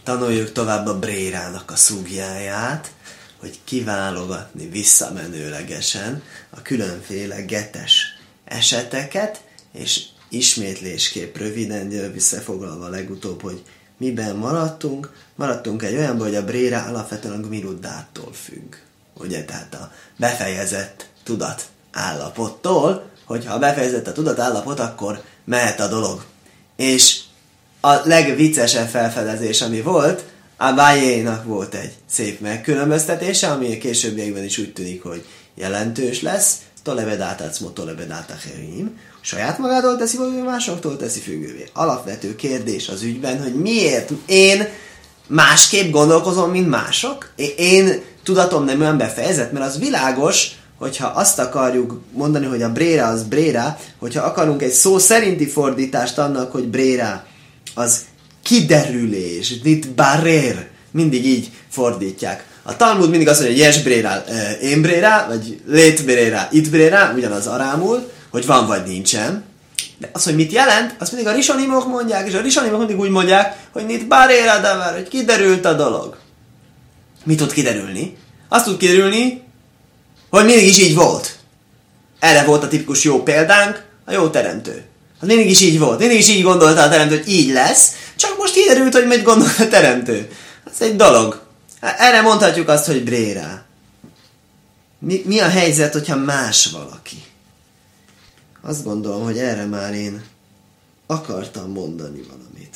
Tanuljuk tovább a brérának a szúgjáját, hogy kiválogatni visszamenőlegesen a különféle getes eseteket, és ismétlésképp röviden visszafoglalva legutóbb, hogy miben maradtunk. Maradtunk egy olyanban, hogy a brérá alapvetően a gmiruddától függ. Ugye, tehát a befejezett tudat állapottól, hogyha befejezett a tudat állapot, akkor mehet a dolog. És a legviccesebb felfedezés, ami volt, Abayénak volt egy szép megkülönböztetése, ami a későbbiekben is úgy tűnik, hogy jelentős lesz. Tolebedát acmo, tolebedát acherim. Saját magától teszi függővé, másoktól teszi függővé. Alapvető kérdés az ügyben, hogy miért én másképp gondolkozom, mint mások? Én tudatom nem olyan befejezett, mert az világos, hogyha azt akarjuk mondani, hogy a bréra az bréra, hogyha akarunk egy szó szerinti fordítást annak, hogy bréra az kiderülés, nit barer, mindig így fordítják. A Talmud mindig azt mondja, hogy yes bréra, én bréra, vagy lét bréra, itt bréra, ugyanaz arámul, hogy van vagy nincsen. De az, hogy mit jelent, azt mindig a risonimok mondják, és a risonimok mindig úgy mondják, hogy nit barer adavar, hogy kiderült a dolog. Mi tud kiderülni? Azt tud kiderülni, hogy mindig is így volt. Erre volt a tipikus jó példánk, a jó teremtő. Az mindig is így volt. Mindig is így gondolta a teremtő, hogy így lesz, csak most kiderült, hogy mit gondolt a teremtő. Ez egy dolog. Erre mondhatjuk azt, hogy bréra. Mi a helyzet, hogyha más valaki? Azt gondolom, hogy erre már én akartam mondani valamit.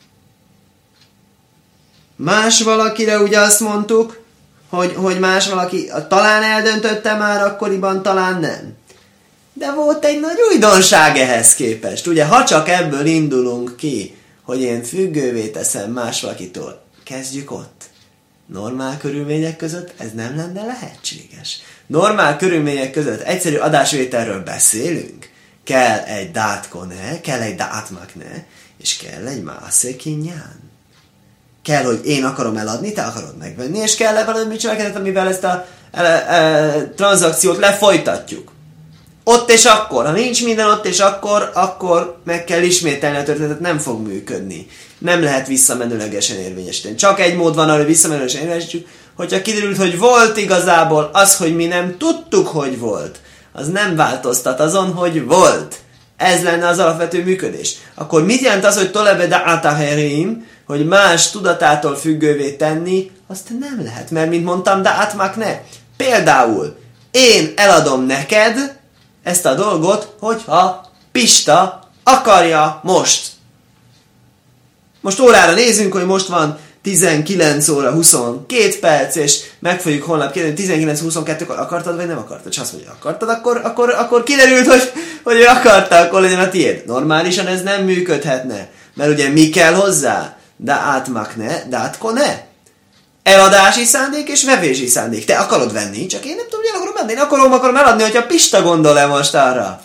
Más valakire ugye azt mondtuk, hogy más valaki talán eldöntötte már akkoriban, talán nem. De volt egy nagy újdonság ehhez képest. Ugye, ha csak ebből indulunk ki, hogy én függővé teszem más valakitől, kezdjük ott. Normál körülmények között ez nem lenne lehetséges. Normál körülmények között egyszerű adásvételről beszélünk. Kell egy dátkone, kell egy dátmakne, és kell egy mászékinyán. Kell, hogy én akarom eladni, te akarod megvenni, és kell valami cselekedet, amivel ezt a tranzakciót lefolytatjuk. Ott és akkor. Ha nincs minden ott és akkor meg kell ismételni a történetet, nem fog működni. Nem lehet visszamenőlegesen érvényesíteni. Csak egy mód van arra, hogy visszamenőlegesen érvényesítjük, hogyha kiderült, hogy volt igazából az, hogy mi nem tudtuk, hogy volt. Az nem változtat azon, hogy volt. Ez lenne az alapvető működés. Akkor mit jelent az, hogy tolebeda ataherim, hogy más tudatától függővé tenni? Azt nem lehet, mert mint mondtam, de átmák ne. Például én eladom neked ezt a dolgot, hogyha Pista akarja most. Most órára nézünk, hogy most van 19 óra 22 perc, és meg fogjuk holnap kérdezni, 19-22-kor akartad, vagy nem akartad? És azt mondja, akartad, akkor kiderült, hogy ő akarta, akkor legyen a tiéd. Normálisan ez nem működhetne. Mert ugye mi kell hozzá? De átmakne, de átkone. Eladási szándék és vevési szándék. Te akarod venni, csak én nem tudom, hogy el akarom venni. Én akarom eladni, hogyha Pista gondol-e most arra.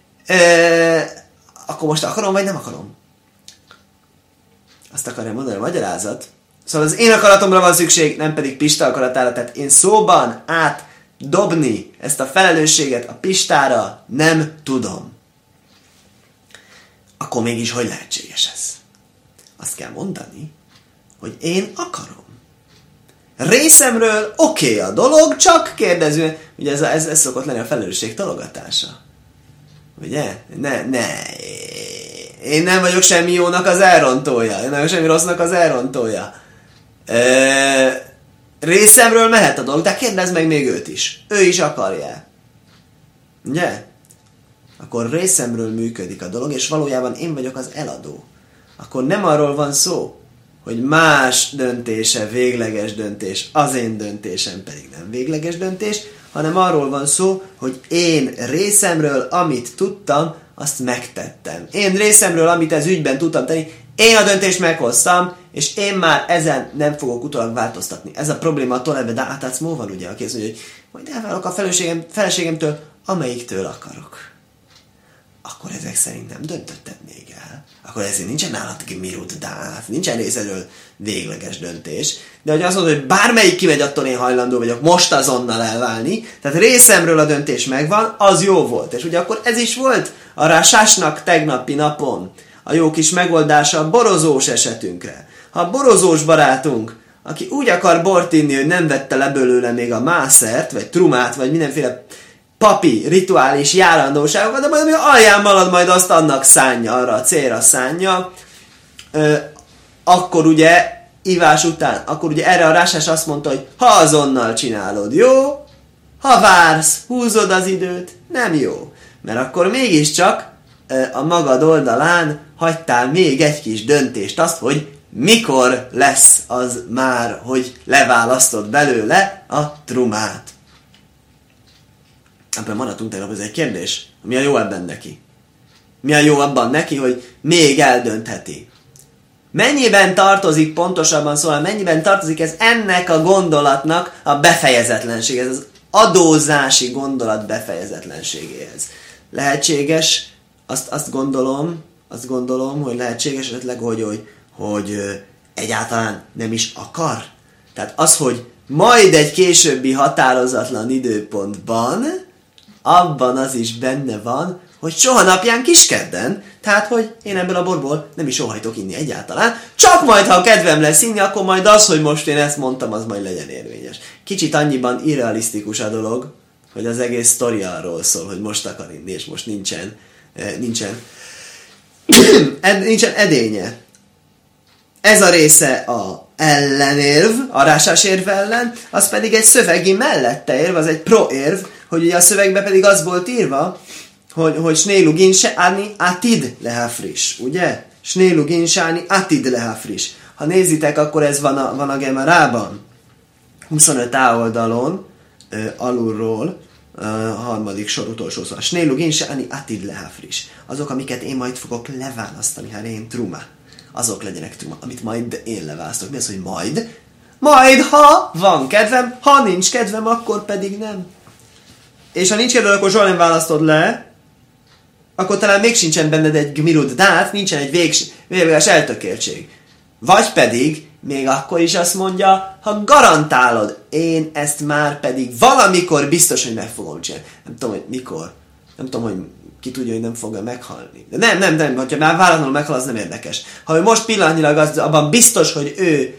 Akkor most akarom, vagy nem akarom? Azt akarja mondani a magyarázat. Szóval az én akaratomra van szükség, nem pedig Pista akaratára. Tehát én szóban átdobni ezt a felelősséget a Pistára nem tudom. Akkor mégis hogy lehetséges ez? Azt kell mondani, hogy én akarom. Részemről oké a dolog, csak kérdező, ugye ez szokott lenni a felelősség tologatása. Ugye? Én nem vagyok semmi jónak az elrontója. Én nem vagyok semmi rossznak az elrontója. Részemről mehet a dolog, de kérdezd meg még őt is. Ő is akarja. Ugye? Akkor részemről működik a dolog, és valójában én vagyok az eladó. Akkor nem arról van szó, hogy más döntése végleges döntés, az én döntésem pedig nem végleges döntés, hanem arról van szó, hogy én részemről, amit tudtam, azt megtettem. Én részemről, amit ez ügyben tudtam tenni, én a döntést meghoztam, és én már ezen nem fogok utólag változtatni. Ez a probléma a tolebe, de átátszmóval ugye, aki azt mondja, hogy majd elválok a feleségemtől, amelyiktől akarok. Akkor ezek szerint nem döntötted még el. Akkor ezért nincsen nálad mirut dát, nincsen részedről végleges döntés. De hogy azt mondod, hogy bármelyik kimegy, attól én hajlandó vagyok most azonnal elválni, tehát részemről a döntés megvan, az jó volt. És ugye akkor ez is volt a Rásásnak tegnapi napon a jó kis megoldása a borozós esetünkre. Ha a borozós barátunk, aki úgy akar bort inni, hogy nem vette le belőle még a mászert, vagy trumát, vagy mindenféle papi, rituális járandóságokat, de majd alján marad, majd azt annak szánja, arra a célra szánja, akkor ugye ivás után, akkor ugye erre a rásás azt mondta, hogy ha azonnal csinálod, jó? Ha vársz, húzod az időt, nem jó. Mert akkor mégiscsak a magad oldalán hagytál még egy kis döntést, azt, hogy mikor lesz az már, hogy leválasztod belőle a trumát. Ebben maradtunk tegnap, ez egy kérdés. Mi a jó ebben neki? Mi a jó abban neki, hogy még eldöntheti? Mennyiben tartozik, pontosabban szóval, mennyiben tartozik ez ennek a gondolatnak a befejezetlenség, ez az adózási gondolat befejezetlenségéhez? Lehetséges, azt gondolom, hogy lehetséges esetleg, hogy egyáltalán nem is akar. Tehát az, hogy majd egy későbbi határozatlan időpontban, abban az is benne van, hogy soha napján kiskedden, tehát, hogy én ebből a borból nem is óhajtok inni egyáltalán, csak majd, ha kedvem lesz inni, akkor majd az, hogy most én ezt mondtam, az majd legyen érvényes. Kicsit annyiban irrealisztikus a dolog, hogy az egész sztori arról szól, hogy most akar inni, és most nincsen edénye. Ez a része a ellenérv, a rásás érv ellen, az pedig egy szövegi mellette érv, az egy proérv, hogy ugye a szövegben pedig az volt írva, hogy snélugin se ani atid lehafris, ugye? Snélugin se ani atid lehafris. Ha nézitek, akkor ez van a Gemarában. 25A oldalon, alulról, a harmadik sor utolsó szó. Snélugin se ani atid lehafris. Azok, amiket én majd fogok leválasztani, hát én truma. Azok legyenek truma, amit majd én leválasztok. Mi az, hogy majd? Majd, ha van kedvem, ha nincs kedvem, akkor pedig nem. És ha nincs kedvem, akkor soha nem választod le, akkor talán még sincsen benned egy gmirud dát, nincsen egy végleges eltökéltség. Vagy pedig, még akkor is azt mondja, ha garantálod, én ezt már pedig valamikor biztos, hogy meg fogom csinálni. Nem tudom, hogy mikor. Nem tudom, hogy ki tudja, hogy nem fogja meghalni. De nem, hogyha már váratlanul meghal, az nem érdekes. Ha ő most pillanatnyilag abban biztos, hogy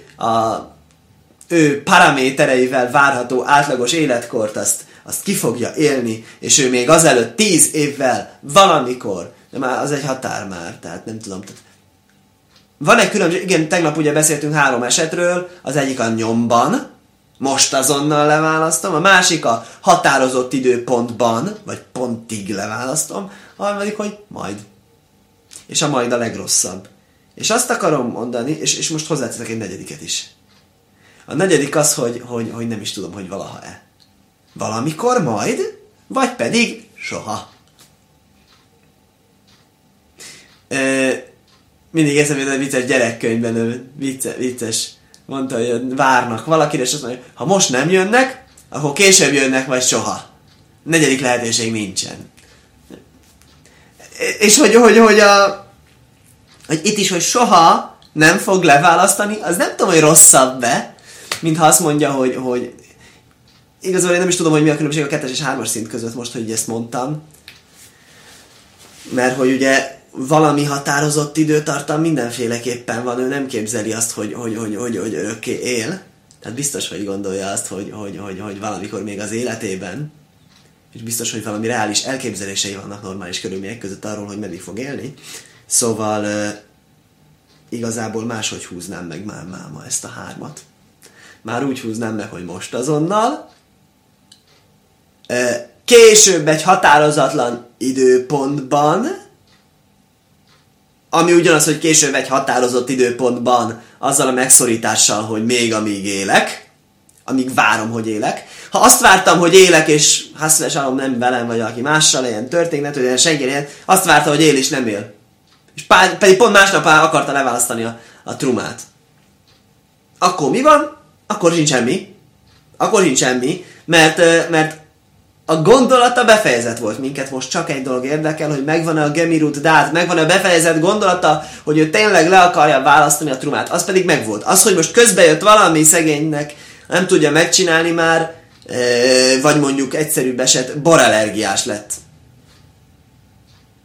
ő paramétereivel várható átlagos életkort azt ki fogja élni, és ő még azelőtt 10 évvel valamikor, de már az egy határ már, tehát nem tudom. Tehát van egy különbség, igen, tegnap ugye beszéltünk 3 esetről, az egyik a nyomban, most azonnal leválasztom, a másik a határozott időpontban, vagy pontig leválasztom, a harmadik, hogy majd. És a majd a legrosszabb. És azt akarom mondani, és most hozzáteszek egy negyediket is. A negyedik az, hogy nem is tudom, hogy valaha-e. Valamikor majd, vagy pedig soha. Mindig eszembe jut a vicces gyerekkönyvben, vicces, mondta, hogy várnak valakire, és azt mondja, hogy ha most nem jönnek, akkor később jönnek, vagy soha. Negyedik lehetőség nincsen. És hogy itt is, hogy soha nem fog leválasztani, az nem tudom, hogy rosszabb-e, mint ha azt mondja, hogy igazából én nem is tudom, hogy mi a különbség a 2-es és 3-as szint között most, hogy ezt mondtam. Mert hogy ugye valami határozott időtartam mindenféleképpen van, ő nem képzeli azt, hogy örökké él. Tehát biztos, hogy gondolja azt, hogy valamikor még az életében, és biztos, hogy valami reális elképzelései vannak normális körülmények között arról, hogy meddig fog élni. Szóval igazából máshogy húznám meg már máma ezt a 3-at. Már úgy húznám meg, hogy most azonnal, később egy határozatlan időpontban, ami ugyanaz, hogy később egy határozott időpontban, azzal a megszorítással, hogy még amíg élek, amíg várom, hogy élek. Ha azt vártam, hogy élek, és Hasszles Alom nem velem, vagy valaki mással, ilyen történet, hogy senki ilyen, azt várta, hogy él és nem él. És pedig pont másnap akarta leválasztani a trumát. Akkor mi van? Akkor sincs semmi. Mert a gondolata befejezett volt. Minket most csak egy dolog érdekel, hogy megvan-e a gemirut dát, megvan-e a befejezett gondolata, hogy ő tényleg le akarja választani a trumát. Az pedig megvolt. Az, hogy most közbejött valami szegénynek, nem tudja megcsinálni már, vagy mondjuk egyszerűbb eset, borallergiás lett.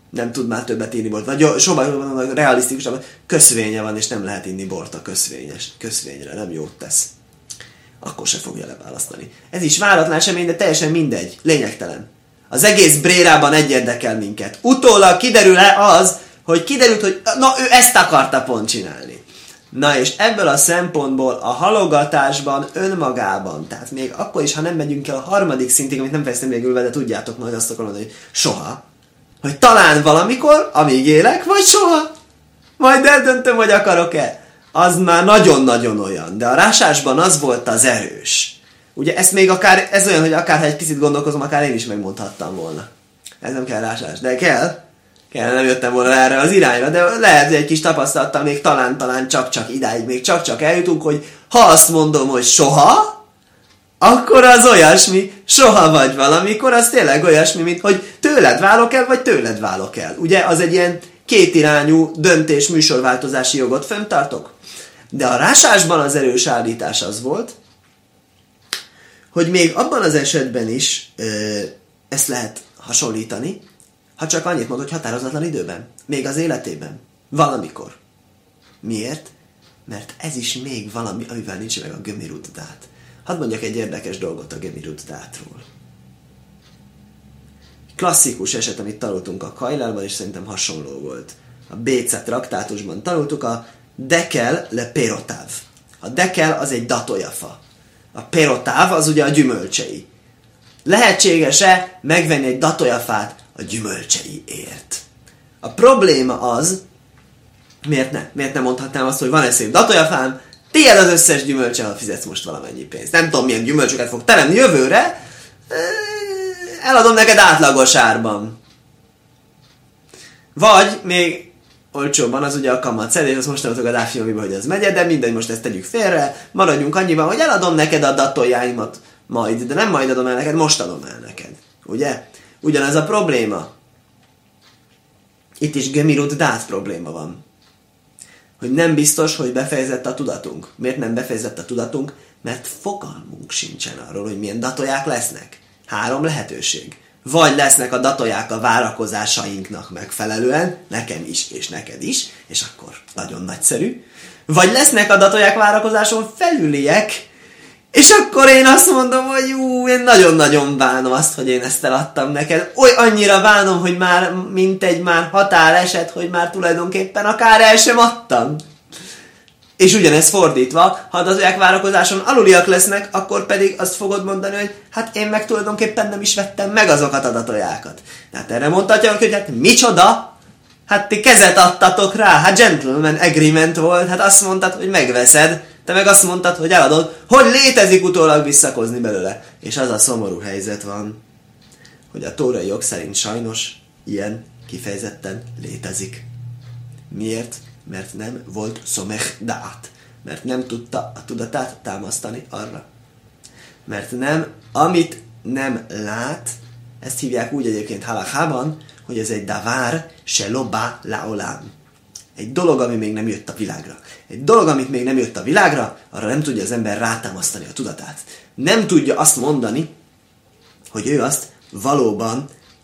nem tud már többet inni bort. Vagy sokkal realisztikusabb, köszvénye van, és nem lehet inni bort a köszvényre, nem jót tesz. Akkor se fogja leválasztani. Ez is váratlan esemény, de teljesen mindegy, lényegtelen. Az egész brérában egy érdekel minket. Utólag kiderül-e az, hogy kiderült, hogy na, ő ezt akarta pont csinálni. Na és ebből a szempontból a halogatásban önmagában, tehát még akkor is, ha nem megyünk el a harmadik szintig, amit nem fejeztem még ülve, de tudjátok, majd azt akarom mondani, hogy soha. Hogy talán valamikor, amíg élek, vagy soha. Majd eldöntöm, hogy akarok-e. Az már nagyon-nagyon olyan. De a rásásban az volt az erős. Ugye ez még akár, ez olyan, hogy akár ha egy picit gondolkozom, akár én is megmondhattam volna. Ez nem kell rásás, de kell. Nem jöttem volna erre az irányra, de lehet, hogy egy kis tapasztalattal még talán csak idáig, még csak eljutunk, hogy ha azt mondom, hogy soha, akkor az olyasmi, soha vagy valamikor, az tényleg olyasmi, mint hogy tőled válok el, vagy tőled válok el. Ugye az egy ilyen kétirányú döntés műsorváltozási jogot fenntartok. De a rásásban az erős állítás az volt, hogy még abban az esetben is ezt lehet hasonlítani, ha csak annyit mond, hogy határozatlan időben, még az életében, valamikor. Miért? Mert ez is még valami, amivel nincs meg a Gemirut Dát. Hadd mondjak egy érdekes dolgot a Gemirut Dátról. Klasszikus eset, amit tanultunk a Kajlálban, és szerintem hasonló volt. A BC traktátusban tanultuk a Dekel le Perotáv. A Dekel az egy datójafa. A Perotáv az ugye a gyümölcsei. Lehetséges-e megvenni egy datójafát a gyümölcseiért? A probléma az, miért nem mondhatnám azt, hogy van egy szép datójafám, tiéd az összes gyümölcse, ha fizetsz most valamennyi pénzt. Nem tudom, milyen gyümölcsöket fog teremni jövőre, eladom neked átlagos árban. Vagy még olcsóbban az ugye a kamatszedés, azt most nem tudok a dáfilmiben, hogy ez megy, de mindegy, most ezt tegyük félre, maradjunk annyiban, hogy eladom neked a datójáimat majd, de nem majd adom el neked, most adom el neked. Ugye? Ugyanez a probléma. Itt is Gemirut Dát probléma van. Hogy nem biztos, hogy befejezett a tudatunk. Miért nem befejezett a tudatunk? Mert fogalmunk sincsen arról, hogy milyen datóják lesznek. 3 lehetőség. Vagy lesznek a datóják a várakozásainknak megfelelően, nekem is és neked is, és akkor nagyon nagyszerű. Vagy lesznek a datóják várakozáson felüliek, és akkor én azt mondom, hogy én nagyon-nagyon bánom azt, hogy én ezt eladtam neked. Annyira bánom, hogy már mintegy már határeset, hogy már tulajdonképpen akár el sem adtam. És ugyanez fordítva, ha a datóják várakozáson aluliak lesznek, akkor pedig azt fogod mondani, hogy hát én meg tulajdonképpen nem is vettem meg azokat a datójákat. Tehát erre mondhatja, hogy hát micsoda? Hát ti kezet adtatok rá, hát gentleman agreement volt, hát azt mondtad, hogy megveszed, te meg azt mondtad, hogy eladod, hogy létezik utólag visszakozni belőle. És az a szomorú helyzet van, hogy a tórai jog szerint sajnos ilyen kifejezetten létezik. Miért? Mert nem volt szomech dát. Mert nem tudta a tudatát támasztani arra. Mert nem, amit nem lát, ezt hívják úgy egyébként halachában, hogy ez egy davár se lobá laolám. Egy dolog, ami még nem jött a világra. Egy dolog, amit még nem jött a világra, arra nem tudja az ember rátámasztani a tudatát. Nem tudja azt mondani, hogy ő azt valóban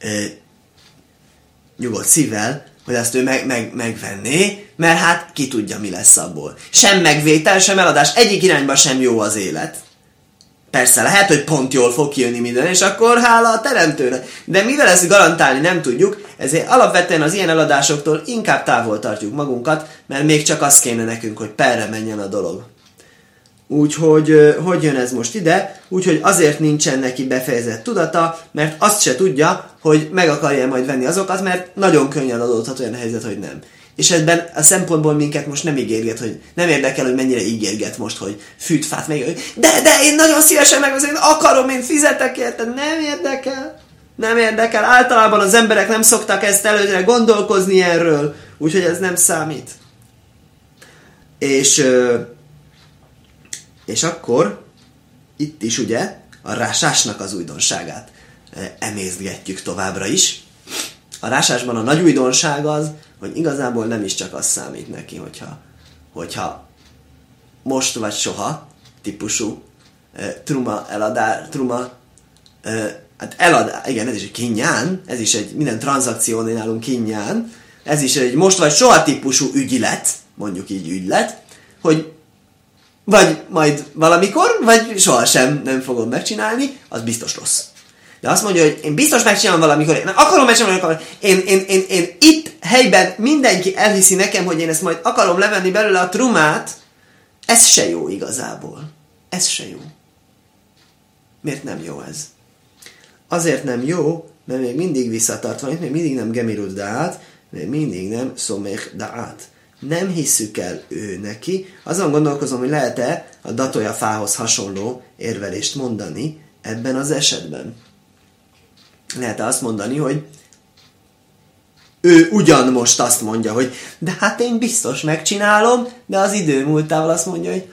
nyugodt szívvel, hogy azt ő megvenné, mert hát ki tudja, mi lesz abból. Sem megvétel, sem eladás, egyik irányba sem jó az élet. Persze lehet, hogy pont jól fog kijönni minden, és akkor hála a teremtőnek. De mivel ezt garantálni nem tudjuk, ezért alapvetően az ilyen eladásoktól inkább távol tartjuk magunkat, mert még csak az kéne nekünk, hogy perre menjen a dolog. Úgyhogy, hogy jön ez most ide? Úgyhogy azért nincsen neki befejezett tudata, mert azt se tudja, hogy meg akarja majd venni azokat, mert nagyon könnyen adódhat olyan helyzet, hogy nem. És ebben a szempontból minket most nem ígérget, hogy nem érdekel, hogy mennyire ígérget most, hogy fűt, fát, meg, de én nagyon szívesen megveszem, akarom, én fizetek érte, nem érdekel. Nem érdekel. Általában az emberek nem szoktak ezt előre gondolkozni erről, úgyhogy ez nem számít. És akkor itt is ugye a rásásnak az újdonságát emészgetjük továbbra is. A rásásban a nagy újdonság az, hogy igazából nem is csak az számít neki, hogyha most vagy soha típusú truma Hát igen, ez is egy kinnyán, ez is egy minden tranzakciónél nálunk kinnyán, ez is egy most vagy soha típusú ügylet, mondjuk így ügylet, hogy vagy majd valamikor, vagy sohasem nem fogom megcsinálni, az biztos rossz. De azt mondja, hogy én biztos megcsinálom valamikor, én akarom megcsinálni, én itt helyben mindenki elhiszi nekem, hogy én ezt majd akarom levenni belőle a trumát, ez se jó igazából. Ez se jó. Miért nem jó ez? Azért nem jó, mert még mindig visszatart valamit, még mindig nem gemirud da'at, még mindig nem szomech da'at. Nem hisszük el ő neki. Azon gondolkozom, hogy lehet-e a datója fához hasonló érvelést mondani ebben az esetben. Lehet-e azt mondani, hogy ő ugyan most azt mondja, hogy de hát én biztos megcsinálom, de az idő múltával azt mondja, hogy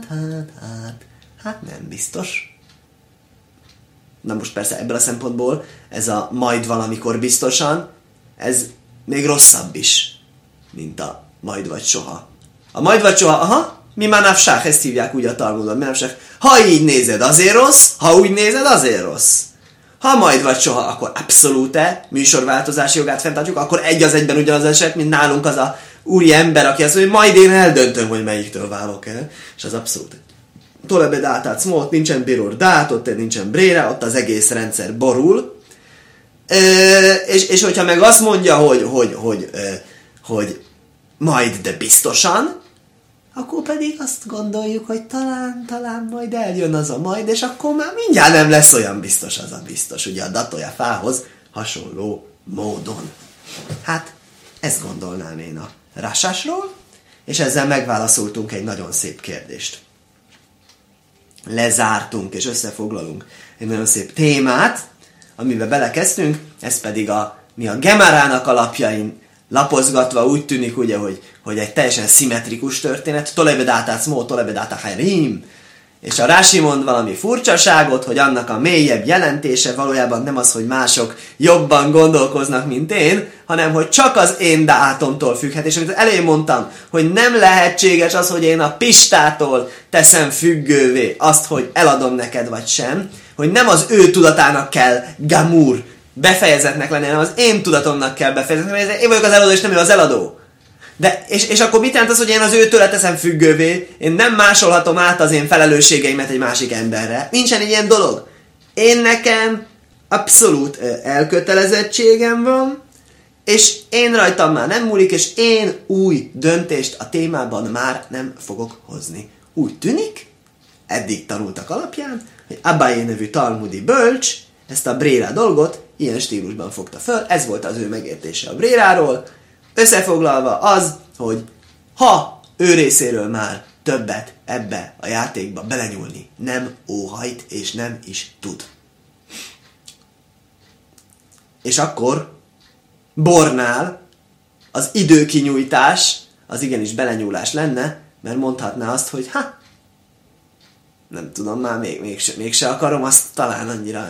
hát nem biztos. Na most persze ebből a szempontból ez a majd valamikor biztosan, ez még rosszabb is, mint a majd vagy soha. A majd vagy soha, mi manapság, ezt hívják úgy a Talmudban, manapság. Ha így nézed, azért rossz, ha úgy nézed, azért rossz. Ha majd vagy soha, akkor abszolút-e műsorváltozási jogát fenntartjuk, akkor egy az egyben ugyanaz eset, mint nálunk az a úri ember, aki azt mondja, hogy majd én eldöntöm, hogy melyiktől válok el, és az abszolút. Tolebe dátát szmót, nincsen birur dát, ott nincsen bréra, ott az egész rendszer borul. És hogyha meg azt mondja, hogy majd, de biztosan, akkor pedig azt gondoljuk, hogy talán majd eljön az a majd, és akkor már mindjárt nem lesz olyan biztos az a biztos, ugye a datója fához hasonló módon. Hát, ezt gondolnám én a Rásásról, és ezzel megválaszoltunk egy nagyon szép kérdést. Lezártunk és összefoglalunk egy nagyon szép témát, amiben belekezdtünk, ez pedig mi a Gemarának alapjain lapozgatva úgy tűnik, ugye, hogy egy teljesen szimmetrikus történet, tolebe dátát szmó, tolebe dátát hajrim, és a Rási mond valami furcsaságot, hogy annak a mélyebb jelentése valójában nem az, hogy mások jobban gondolkoznak, mint én, hanem hogy csak az én dátomtól függhet. És amit elején mondtam, hogy nem lehetséges az, hogy én a Pistától teszem függővé azt, hogy eladom neked vagy sem, hogy nem az ő tudatának kell gamur befejezetnek lenni, hanem az én tudatomnak kell befejezetnek lenni. Én vagyok az eladó, és nem ő az eladó. De, és akkor mit jelent az, hogy én az őtől teszem függővé? Én nem másolhatom át az én felelősségeimet egy másik emberre. Nincsen egy ilyen dolog. Én nekem abszolút elkötelezettségem van, és én rajtam már nem múlik, és én új döntést a témában már nem fogok hozni. Úgy tűnik, eddig tanultak alapján, hogy Abaye nevű talmudi bölcs ezt a bréra dolgot ilyen stílusban fogta föl, ez volt az ő megértése a bréráról. Összefoglalva az, hogy ha ő részéről már többet ebbe a játékba belenyúlni nem óhajt és nem is tud. És akkor Bornál az időkinyújtás az igenis belenyúlás lenne, mert mondhatná azt, hogy nem tudom, már mégse akarom, azt talán annyira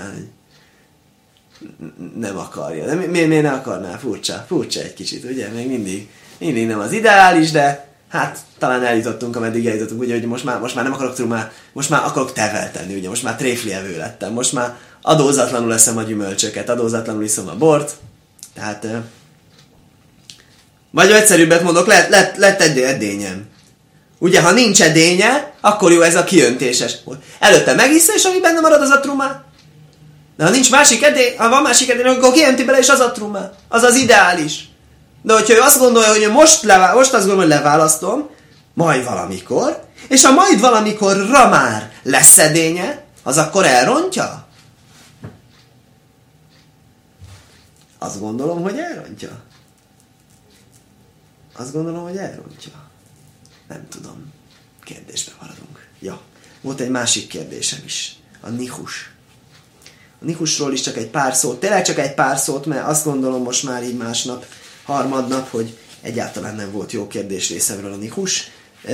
nem akarja. De miért ne akarná? Furcsa egy kicsit, ugye? Még mindig nem az ideális, de hát talán eljutottunk, ameddig eljutottunk, ugye, hogy most már nem akarok trumát, most már akarok tevel tenni, ugye? Most már tréflievő lettem, most már adózatlanul eszem a gyümölcsöket, adózatlanul iszom a bort, tehát vagy egyszerűbbet mondok, lett egy edényem. Ugye, ha nincs edénye, akkor jó ez a kiöntéses. Előtte megiszza, és ami benne marad, az a trumá. De ha nincs másik edény, ha van másik edény, akkor kiönti bele, és az a trumá. Az az ideális. De hogyha ő azt gondolja, hogy most azt gondolom, hogy leválasztom, majd valamikor, és ha majd valamikorra már lesz edénye, az akkor elrontja? Azt gondolom, hogy elrontja. Nem tudom. Kérdésbe maradunk. Ja. Volt egy másik kérdésem is. A nihus. A nihusról is csak egy pár szót. Tényleg csak egy pár szót, mert azt gondolom most már így másnap, harmadnap, hogy egyáltalán nem volt jó kérdés részemről a nihus.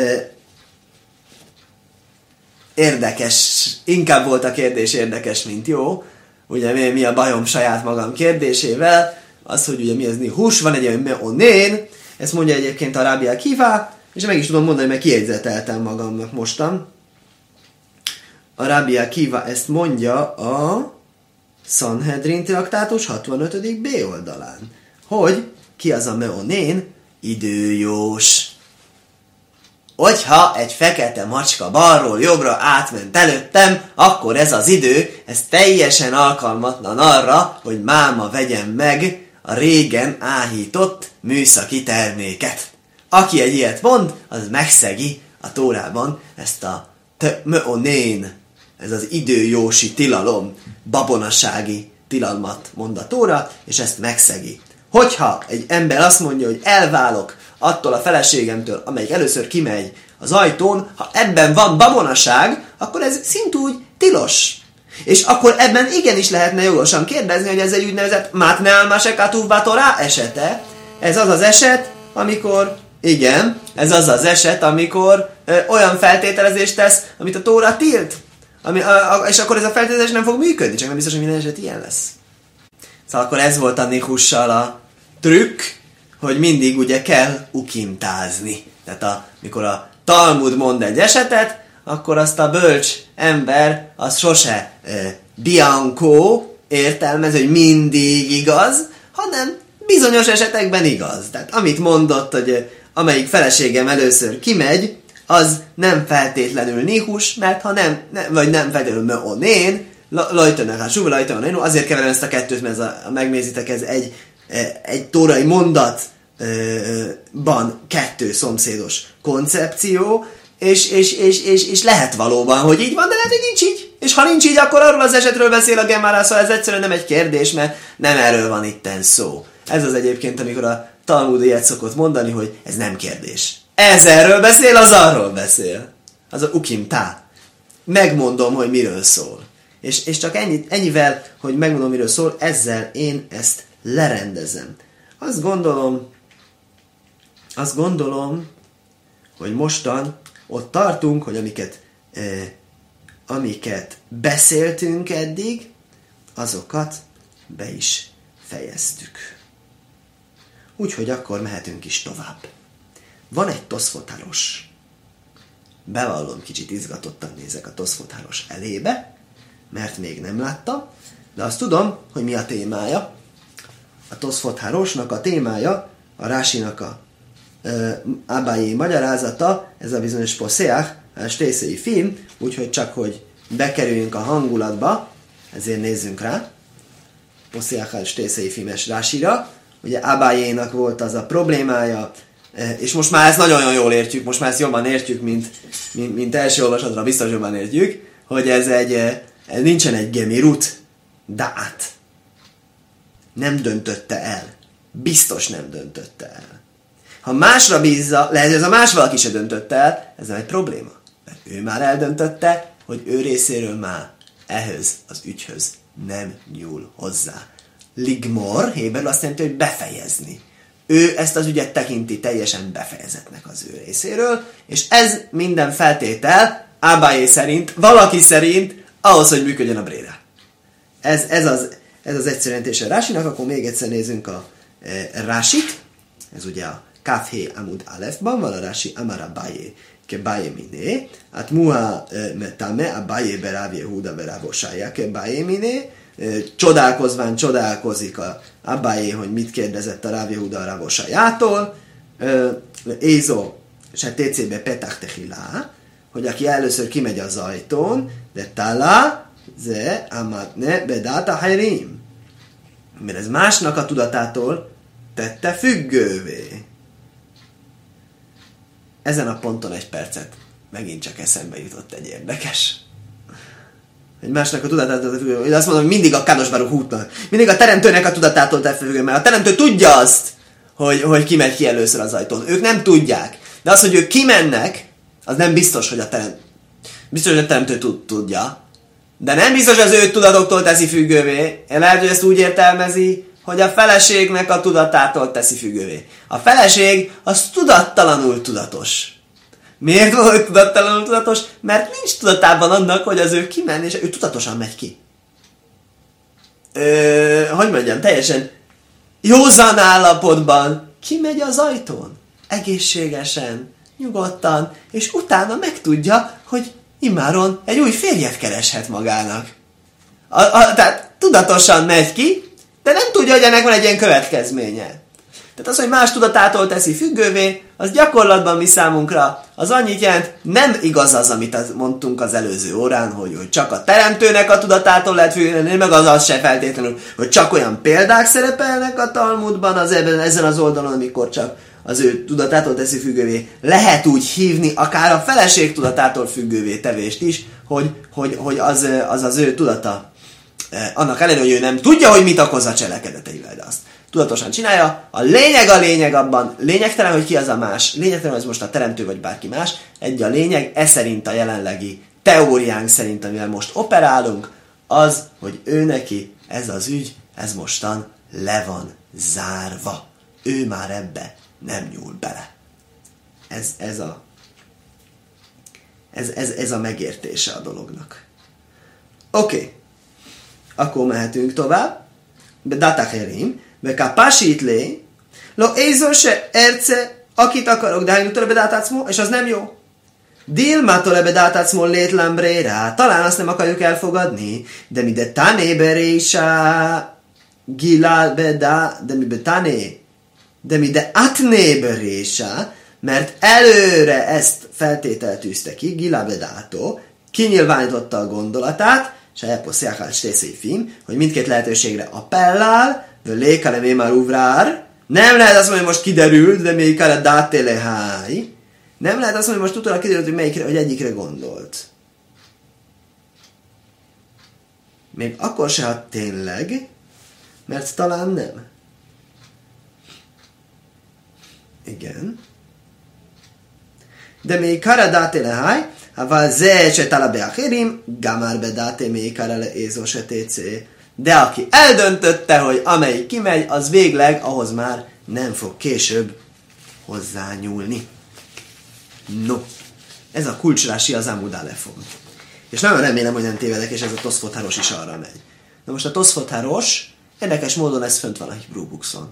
Érdekes. Inkább volt a kérdés érdekes, mint jó. Ugye mi a bajom saját magam kérdésével? Az, hogy ugye mi az nihus, van egy olyan meonén, ezt mondja egyébként a Rabbi Akiva, és meg is tudom mondani, mert kijegyzeteltem magamnak mostan. A Rabbi Akiva ezt mondja a Sanhedrin traktátus 65. B oldalán, hogy ki az a meonén? Időjós. Hogyha egy fekete macska balról jobbra átment előttem, akkor ez az idő, ez teljesen alkalmatlan arra, hogy máma vegyen meg a régen áhított műszaki terméket. Aki egy ilyet mond, az megszegi a Tórában ezt a meonén, ez az időjósi tilalom, babonasági tilalmat mond a Tóra, és ezt megszegi. Hogyha egy ember azt mondja, hogy elválok attól a feleségemtől, amelyik először kimegy az ajtón, ha ebben van babonaság, akkor ez szintúgy tilos. És akkor ebben igenis lehetne jogosan kérdezni, hogy ez egy úgynevezett Matneal Masekatúv Batorá esete. Ez az az eset, amikor, igen, ez az az eset, amikor olyan feltételezést tesz, amit a Tóra tilt. És akkor ez a feltételezés nem fog működni, csak nem biztos, hogy minden eset ilyen lesz. Szóval akkor ez volt a nihussal a trükk, hogy mindig ugye kell ukimtázni. Tehát mikor a Talmud mond egy esetet, akkor azt a bölcs ember az sose bianco értelmez, hogy mindig igaz, hanem bizonyos esetekben igaz. Tehát amit mondott, hogy amelyik feleségem először kimegy, az nem feltétlenül nihus, mert ha nem vagy nem feltétlenül meonén, azért keverem ezt a kettőt, mert megnézitek, ez egy tórai mondatban kettő szomszédos koncepció, és lehet valóban, hogy így van, de lehet, hogy nincs így. És ha nincs így, akkor arról az esetről beszél a Gemara, szóval ez egyszerűen nem egy kérdés, mert nem erről van itten szó. Ez az egyébként, amikor a Talmud ilyet szokott mondani, hogy ez nem kérdés. Ez erről beszél, az arról beszél. Az a ukimtá. Megmondom, hogy miről szól. És csak ennyivel, hogy megmondom, miről szól, ezzel én ezt lerendezem. Azt gondolom, hogy mostan ott tartunk, hogy amiket beszéltünk eddig, azokat be is fejeztük. Úgyhogy akkor mehetünk is tovább. Van egy toszfotáros. Bevallom, kicsit izgatottan nézek a toszfotáros elébe, mert még nem láttam, de azt tudom, hogy mi a témája. A toszfotárosnak a témája, a Rásinak a Abaye magyarázata, ez a bizonyos Poseach, a Stészei film, úgyhogy csak, hogy bekerüljünk a hangulatba, ezért nézzünk rá. Poseach a Stészei filmes Rásira. Ugye Abayénak volt az a problémája, és most már ezt nagyon jól értjük, most már ezt jobban értjük, mint első olvasatra, biztos jobban értjük, hogy ez nincsen egy gemirut, dát. Nem döntötte el. Biztos nem döntötte el. Ha másra bízza, lehet, hogy ez a más valaki se döntötte el, ez nem egy probléma. Mert ő már eldöntötte, hogy ő részéről már ehhez az ügyhöz nem nyúl hozzá. Ligmor, héberül azt jelenti, hogy befejezni. Ő ezt az ügyet tekinti teljesen befejezetnek az ő részéről, és ez minden feltétel, Abaye szerint, valaki szerint, ahhoz, hogy működjön a bréra. Ez az egyszerűentése Rásinak, akkor még egyszer nézzünk a Rásit, ez ugye a Kafhé Amud Alefban van a Rási Amar Abaye, ke Baye miné, at muha metame Abaye beráv Yehuda beráv Osája, ke Baye miné, csodálkozván csodálkozik a Abaye, hogy mit kérdezett a Ráv Yehuda a Ráv Osájától, Ézó, se TCB Petach Techilá, hogy aki először kimegy az ajtón, de Tala, ze amatne bedata hayrim. Mert ez másnak a tudatától tette függővé. Ezen a ponton egy percet megint csak eszembe jutott egy érdekes. Egy másnak a tudatától tette függővé. Azt mondom, hogy mindig a Kadosh Baruch Hu-nak, mindig a teremtőnek a tudatától tette függővé, mert a teremtő tudja azt, hogy ki megy ki először az ajtón. Ők nem tudják. De az, hogy ők kimennek, az nem biztos, hogy a teremtő tudja. De nem biztos, az ő tudatoktól teszi függővé. Lehet, hogy ezt úgy értelmezi, hogy a feleségnek a tudatától teszi függővé. A feleség az tudattalanul tudatos. Miért volt tudattalanul tudatos? Mert nincs tudatában annak, hogy az ő kimenn, és ő tudatosan megy ki. Hogy mondjam, teljesen józan állapotban kimegy az ajtón. Egészségesen, nyugodtan, és utána megtudja, hogy immáron egy új férjet kereshet magának. Tehát tudatosan megy ki, de nem tudja, hogy ennek van egy ilyen következménye. Tehát az, hogy más tudatától teszi függővé, az gyakorlatban mi számunkra az annyit jelent, nem igaz az, amit mondtunk az előző órán, hogy csak a teremtőnek a tudatától lehet függővé, meg az se feltétlenül, hogy csak olyan példák szerepelnek a Talmudban ezen az oldalon, amikor csak az ő tudatától teszi függővé. Lehet úgy hívni akár a feleség tudatától függővé tevést is, hogy az ő tudata. Annak ellenére, hogy ő nem tudja, hogy mit okoz a cselekedeteivel, de azt tudatosan csinálja. A lényeg abban, lényegtelen, hogy ki az a más, lényegtelen, hogy ez most a teremtő vagy bárki más, egy a lényeg, ez szerint a jelenlegi teóriánk szerint, amivel most operálunk, az, hogy ő neki ez az ügy, ez mostan le van zárva. Ő már ebbe nem nyúl bele. Ez a megértése a dolognak. Oké. Akkor mehetünk tovább. Bedátacherim, bekapásít lé, lo ézol se erce, akit akarok, de hányunk tőle bedátátszmó, és az nem jó. Dilma tőle bedátátszmó létlán brérá, talán azt nem akarjuk elfogadni, de mi de tané berésa, gilál bedá, de mi betané, de mi de atné berésa, mert előre ezt feltételtűzte ki, gilál bedátó, kinyilvánította a gondolatát, és a eposziákál stészéfim, hogy mindkét lehetőségre appellál, lékale mé már uvrár, nem lehet azt mondani, hogy most kiderült, de még kare dátéleháj, nem lehet azt mondani, hogy most utólag kiderült, hogy egyikre gondolt. Még akkor se, ha tényleg, mert talán nem. Igen. De még kare dátéleháj, אבל זה שתלה באחרים, גמר בדעתי מעיקר לאיזו שתצא. De aki eldöntötte, hogy amelyik kimegy, az végleg ahhoz már nem fog később hozzányúlni. No, ez a kulcsrási az Amud Alefon. És nagyon remélem, hogy nem tévedek, és ez a Toszfot Haros is arra megy. Na most a Toszfot Haros, érdekes módon ez fönt van a Hebrew Bookson.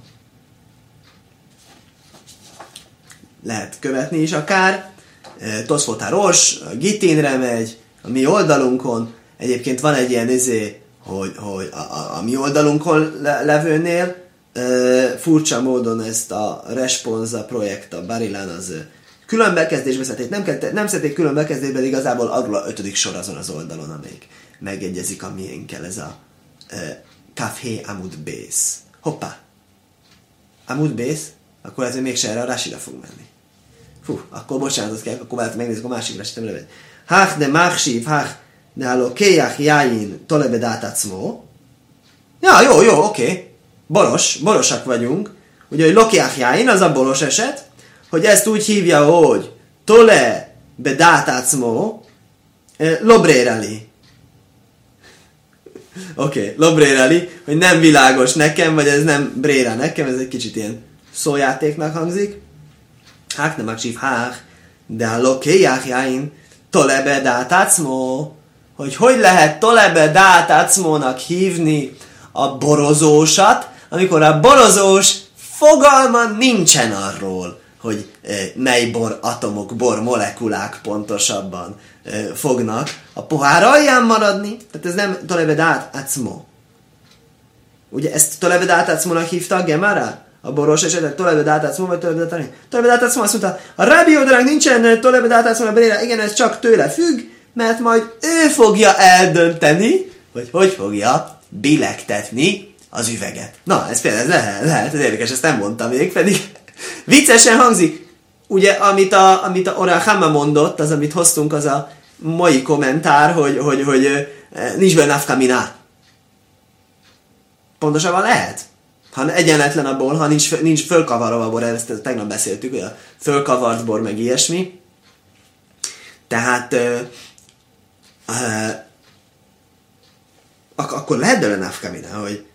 Lehet követni is akár. Toszfot Haros, a Gitinre megy, a mi oldalunkon. Egyébként van egy ilyen hogy a mi oldalunkon levőnél furcsa módon ezt a Responsa projekt, a Barilán az külön bekezdésbe szedték. Nem szedték külön bekezdésbe, de igazából arról a 5. sor azon az oldalon, amelyik megegyezik a miénkkel, ez a Kafhé Amud Bész. Hoppá! Amud Bész? Akkor ez mégsem erre a Rásira fog menni. Fú, akkor bocsánatot kell, akkor lehet megnézzük a másik Rásit, nem levegy. Hach de machsív, hach de halló kéjach jáin tolebe dátacmó. Ja, jó, oké. Borosak vagyunk. Ugye, hogy lokiach jáin, az a boros eset, hogy ezt úgy hívja, hogy tole be dátacmó lobréreli. Oké, lobréreli, hogy nem világos nekem, vagy ez nem bréra nekem, ez egy kicsit ilyen szójátéknak hangzik. Hák nem aksív hák, de a lokéjach jáin tolebe dátacmó, hogy lehet tolebe dátacmónak hívni a borozósat, amikor a borozós fogalma nincsen arról, hogy mely bor atomok, bor molekulák pontosabban fognak a pohár alján maradni. Tehát ez nem tolebe dátacmó. Ugye ezt tolebe dátacmónak hívta a Gemara? A boros esetet tolebe dátacmó, vagy tolebe dátacmó? Tolebe dátacmó azt mondta, a Rabbi Odának nincsen tolebe dátacmó a brére, igen, ez csak tőle függ, mert majd ő fogja eldönteni, hogy fogja billegtetni az üveget. Na, ez például lehet, ez érdekes, ezt nem mondtam még, pedig viccesen hangzik. Ugye, amit a Orán Hama mondott, az, amit hoztunk, az a mai kommentár, hogy nincs benne nafkamina. Pontosabban lehet. Ha egyenletlen a bor, ha nincs fölkavarva a bor, ezt tegnap beszéltük, hogy a fölkavart bor, meg ilyesmi. Tehát akkor lehet belőle nafkamina, hogy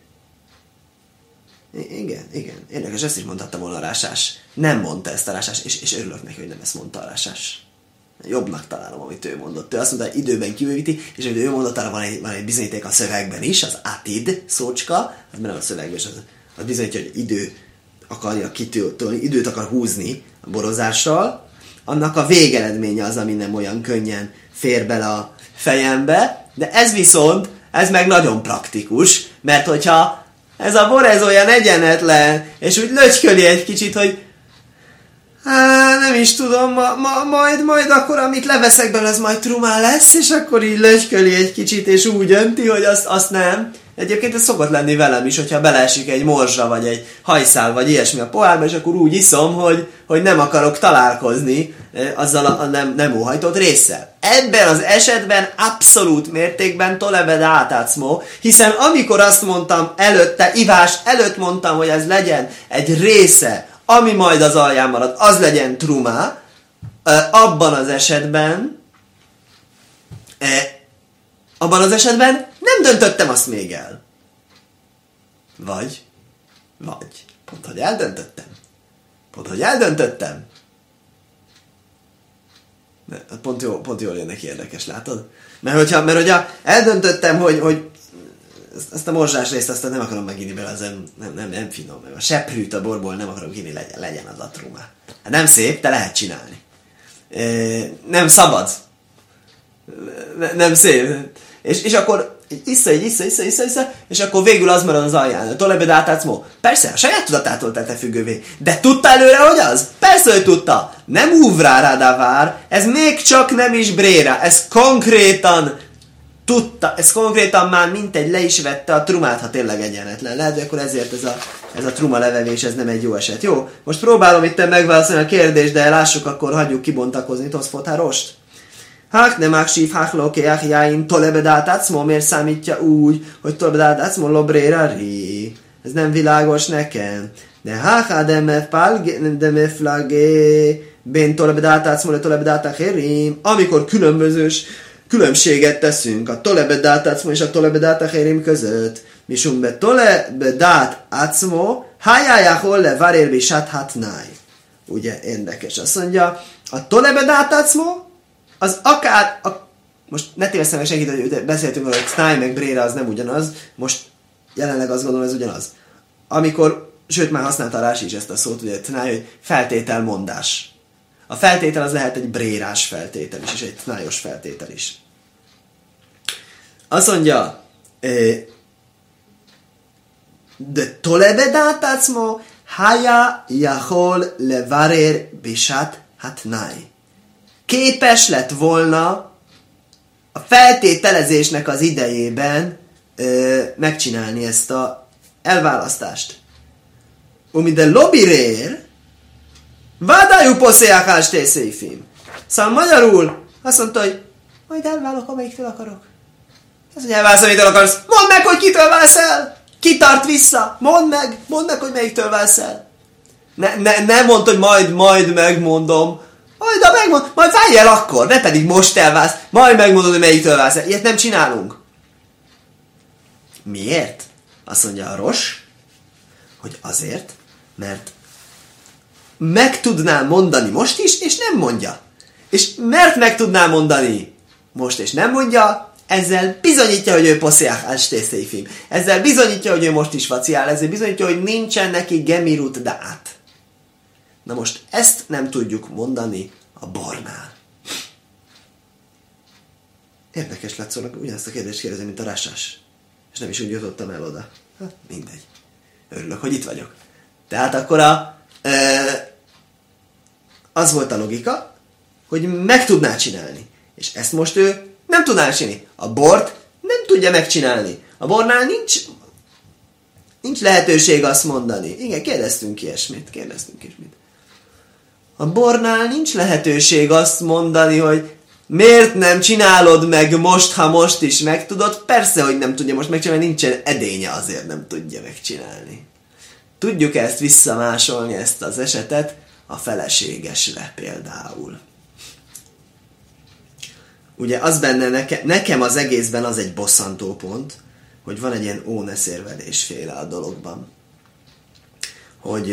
igen, érdekes, ezt is mondhatta volna a Rásás. Nem mondta ezt a Rásás, és örülök neki, hogy nem ezt mondta a Rásás. Jobbnak találom, amit ő mondott. Ő azt mondta, hogy időben kibővíti, és hogy ő mondott, arra van egy bizonyíték a szövegben is, az atid szócska, az benne a szövegben, és az bizonyítja, hogy idő akarja kitölteni, időt akar húzni a borozással, annak a végeredménye az, ami nem olyan könnyen fér bele a fejembe, de ez viszont Ez meg nagyon praktikus, mert hogyha ez a bor ez olyan egyenetlen, és úgy lötyköli egy kicsit, hogy nem is tudom, majd akkor, amit leveszek belőle, az majd trumá lesz, és akkor így lötyköli egy kicsit, és úgy önti, hogy azt nem. Egyébként ez szokott lenni velem is, hogyha beleesik egy morzsa, vagy egy hajszál, vagy ilyesmi a pohárba, és akkor úgy iszom, hogy nem akarok találkozni azzal a nem óhajtott résszel. Ebben az esetben abszolút mértékben tolebed átátszmó, hiszen amikor azt mondtam előtte, ivás előtt mondtam, hogy ez legyen egy része, ami majd az alján marad, az legyen trumá, abban az esetben nem döntöttem azt még el. Vagy, pont hogy eldöntöttem. Pont jól jön neki, érdekes, látod? Mert hogyha eldöntöttem, hogy ezt a morzsás részt azt nem akarom meginni, mert az nem finom. A seprűt a borból nem akarom kinni, legyen az a trumá. Hát nem szép, de lehet csinálni. Nem szabad. Nem szép. És akkor issza, és akkor végül az marad az alján. Tolebed átátszmó. Persze, a saját tudatától tette függővé. De tudta előre, hogy az? Persze, hogy tudta. Nem úvrá rádávár. Ez még csak nem is bréra. Ez konkrétan tudta. Ez konkrétan már mintegy le is vette a trumát, ha tényleg egyenetlen. Lehet, hogy akkor ezért ez a truma levevés, ez nem egy jó eset. Jó, most próbálom itt megválaszolni a kérdést, de lássuk, akkor hagyjuk kibontakozni Toszfot-Hárost. Hák nem áksív, hák lokéják jáin, tolebedát átszmó, miért számítja úgy, hogy tolebedát átszmó lobréra ri? Ez nem világos nekem. De hák de flagé, ben tolebedát átszmó, le tolebedát áchérim, amikor különbséget teszünk a tolebedát átszmó és a tolebedát áchérim között. Misum be tolebedát átszmó, hájájáhol le varér bisát hatnáj. Ugye, érdekes. Azt mondja, a tolebedát átszmó, az akár, most ne tévesztem meg senkit, hogy beszéltünk arra, hogy Tnáj meg Bréra az nem ugyanaz, most jelenleg azt gondolom, ez ugyanaz. Amikor, sőt már használta Rási is ezt a szót, ugye Tnáj, hogy feltételmondás. A feltétel az lehet egy brérás feltétel is, és egy tnájos feltétel is. Azt mondja, de tolebedát átszmó, hája jahol levarér bisát hatnáj. Képes lett volna a feltételezésnek az idejében megcsinálni ezt a elválasztást. De lobirér, vádájú poszéjákás tészéfim. Szóval magyarul azt mondta, hogy majd elválok, amelyiktől akarok. Ez, hogy elválsz, amelyiktől akarsz. Mondd meg, hogy kitől válsz el. Ki tart vissza. Mondd meg, hogy melyiktől válsz el. Ne mondd, hogy majd megmondom. Majd várj el akkor, ne pedig most elválsz, majd megmondod, hogy melyiktől válsz el. Ilyet nem csinálunk. Miért? Azt mondja a Ros, hogy azért, mert meg tudnám mondani most is, és nem mondja. És mert meg tudnám mondani most, és nem mondja, ezzel bizonyítja, hogy ő posziach al-stészéfim. Ezzel bizonyítja, hogy ő most is vaciál, ezzel bizonyítja, hogy nincsen neki gemirut dát. Na most ezt nem tudjuk mondani a bornál. Érdekes lett szólnak, ugyanazt a kérdést kérdezem, mint a Rassás. És nem is úgy jutottam el oda. Hát, mindegy. Örülök, hogy itt vagyok. Tehát akkor az volt a logika, hogy meg tudná csinálni. És ezt most ő nem tudná csinálni. A bort nem tudja megcsinálni. A bornál nincs lehetőség azt mondani. Igen, kérdeztünk ilyesmit. A bornál nincs lehetőség azt mondani, hogy miért nem csinálod meg most, ha most is megtudod? Persze, hogy nem tudja most megcsinálni, nincsen edénye, azért nem tudja megcsinálni. Tudjuk ezt visszamásolni, ezt az esetet a feleségesre például. Ugye az benne, nekem az egészben az egy bosszantó pont, hogy van egy ilyen óneszérvedésféle a dologban. Hogy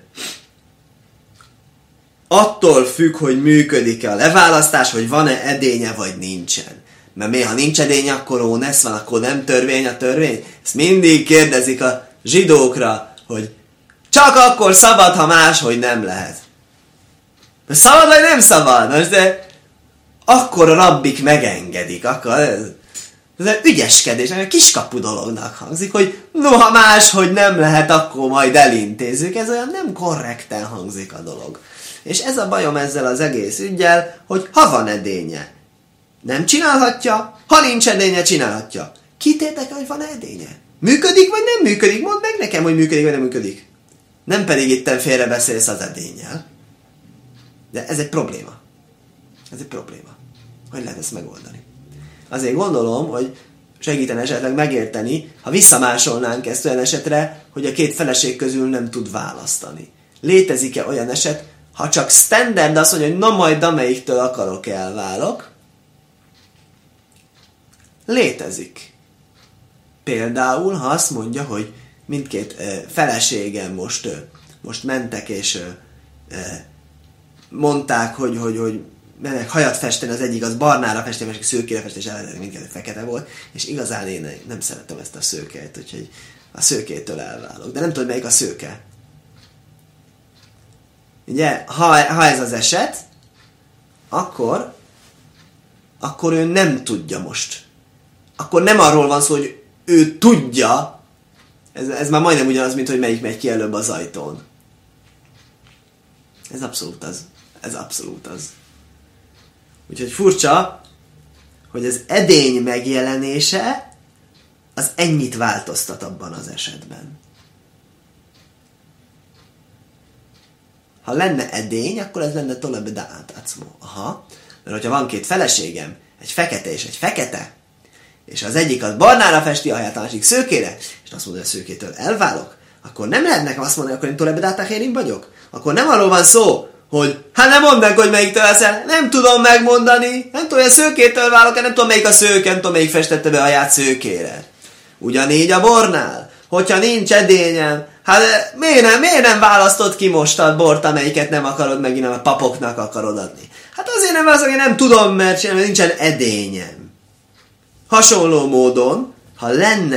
attól függ, hogy működik-e a leválasztás, hogy van-e edénye, vagy nincsen. Mert ha nincs edénye, akkor ónesz van, akkor nem törvény a törvény. Ezt mindig kérdezik a zsidókra, hogy csak akkor szabad, ha máshogy nem lehet. Szabad, vagy nem szabad? De akkor a rabbik megengedik. Ez egy ügyeskedés, egy kiskapu dolognak hangzik, hogy noha máshogy nem lehet, akkor majd elintézzük. Ez olyan nem korrekten hangzik a dolog. És ez a bajom ezzel az egész üggyel, hogy ha van edénye, nem csinálhatja, ha nincs edénye, csinálhatja. Kit érdekel, hogy van edénye? Működik, vagy nem működik? Mondd meg nekem, hogy működik, vagy nem működik. Nem pedig itten félrebeszélsz az edénnyel. De ez egy probléma. Ez egy probléma. Hogy lehet ezt megoldani? Azért gondolom, hogy segítene esetleg megérteni, ha visszamásolnánk ezt olyan esetre, hogy a két feleség közül nem tud választani. Létezik-e olyan eset, ha csak standard azt mondja, hogy na majd amelyiktől akarok elválok? Létezik. Például, ha azt mondja, hogy mindkét feleségem most mentek, és mondták, hogy mennek hajat festeni, az egyik az barnára festeni, a másik szőkére festeni, és eredetileg mindkettő fekete volt, és igazán én nem szeretem ezt a szőkeit, úgyhogy a szőkétől elválok. De nem tudom, melyik a szőke. Ugye, ha ez az eset, akkor ő nem tudja most. Akkor nem arról van szó, hogy ő tudja, ez már majdnem ugyanaz, mint hogy melyik megy ki előbb az ajtón. Ez abszolút az. Ez abszolút az. Úgyhogy furcsa, hogy az edény megjelenése az ennyit változtat abban az esetben. Ha lenne edény, akkor ez lenne tolebe da'at atzmo. Aha. Mert hogyha van két feleségem, egy fekete és egy fekete, és az egyik az barnára festi a haját, a másik szőkére, és azt mondja, hogy a szőkétől elválok, akkor nem lehet nekem azt mondani, akkor én tolebe da'at acherim vagyok. Akkor nem arról van szó, hogy hát nem mondd meg, hogy melyiktől leszel, nem tudom megmondani, nem tudom, hogy a szőkétől válok, nem tudom, melyik a szőke, nem tudom, melyik festette be a haját szőkére. Ugyanígy a bornál, hogyha nincs edényem, hát miért nem választod ki most a bort, amelyiket nem akarod megint, a papoknak akarod adni? Hát azért nem választod, hogy nem tudom, mert nincsen edényem. Hasonló módon, ha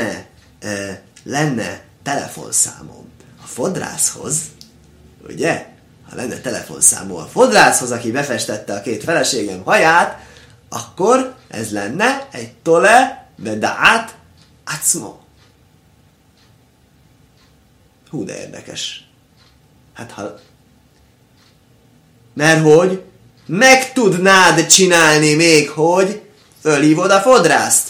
lenne telefonszámom a fodrászhoz, ugye? Ha lenne telefonszámom a fodrászhoz, aki befestette a két feleségem haját, akkor ez lenne egy tole beda'at atzmo. Hú, de érdekes. Hát ha... Mert hogy meg tudnád csinálni még, hogy fölhívod a fodrászt.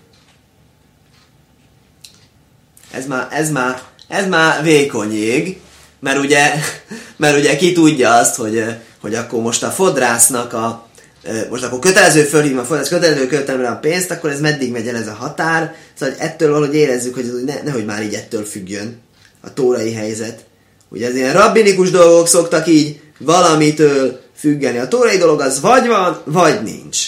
Ez már vékony jég, mert ugye ki tudja azt, hogy akkor most a fodrásznak most akkor kötelező fölhívni a fodrász, kötelező költeni a pénzt, akkor ez meddig megy el ez a határ, szóval hogy ettől valahogy érezzük, hogy nehogy már így ettől függjön a tórai helyzet. Ugye az ilyen rabbinikus dolgok szoktak így valamitől függeni. A tórai dolog az vagy van, vagy nincs.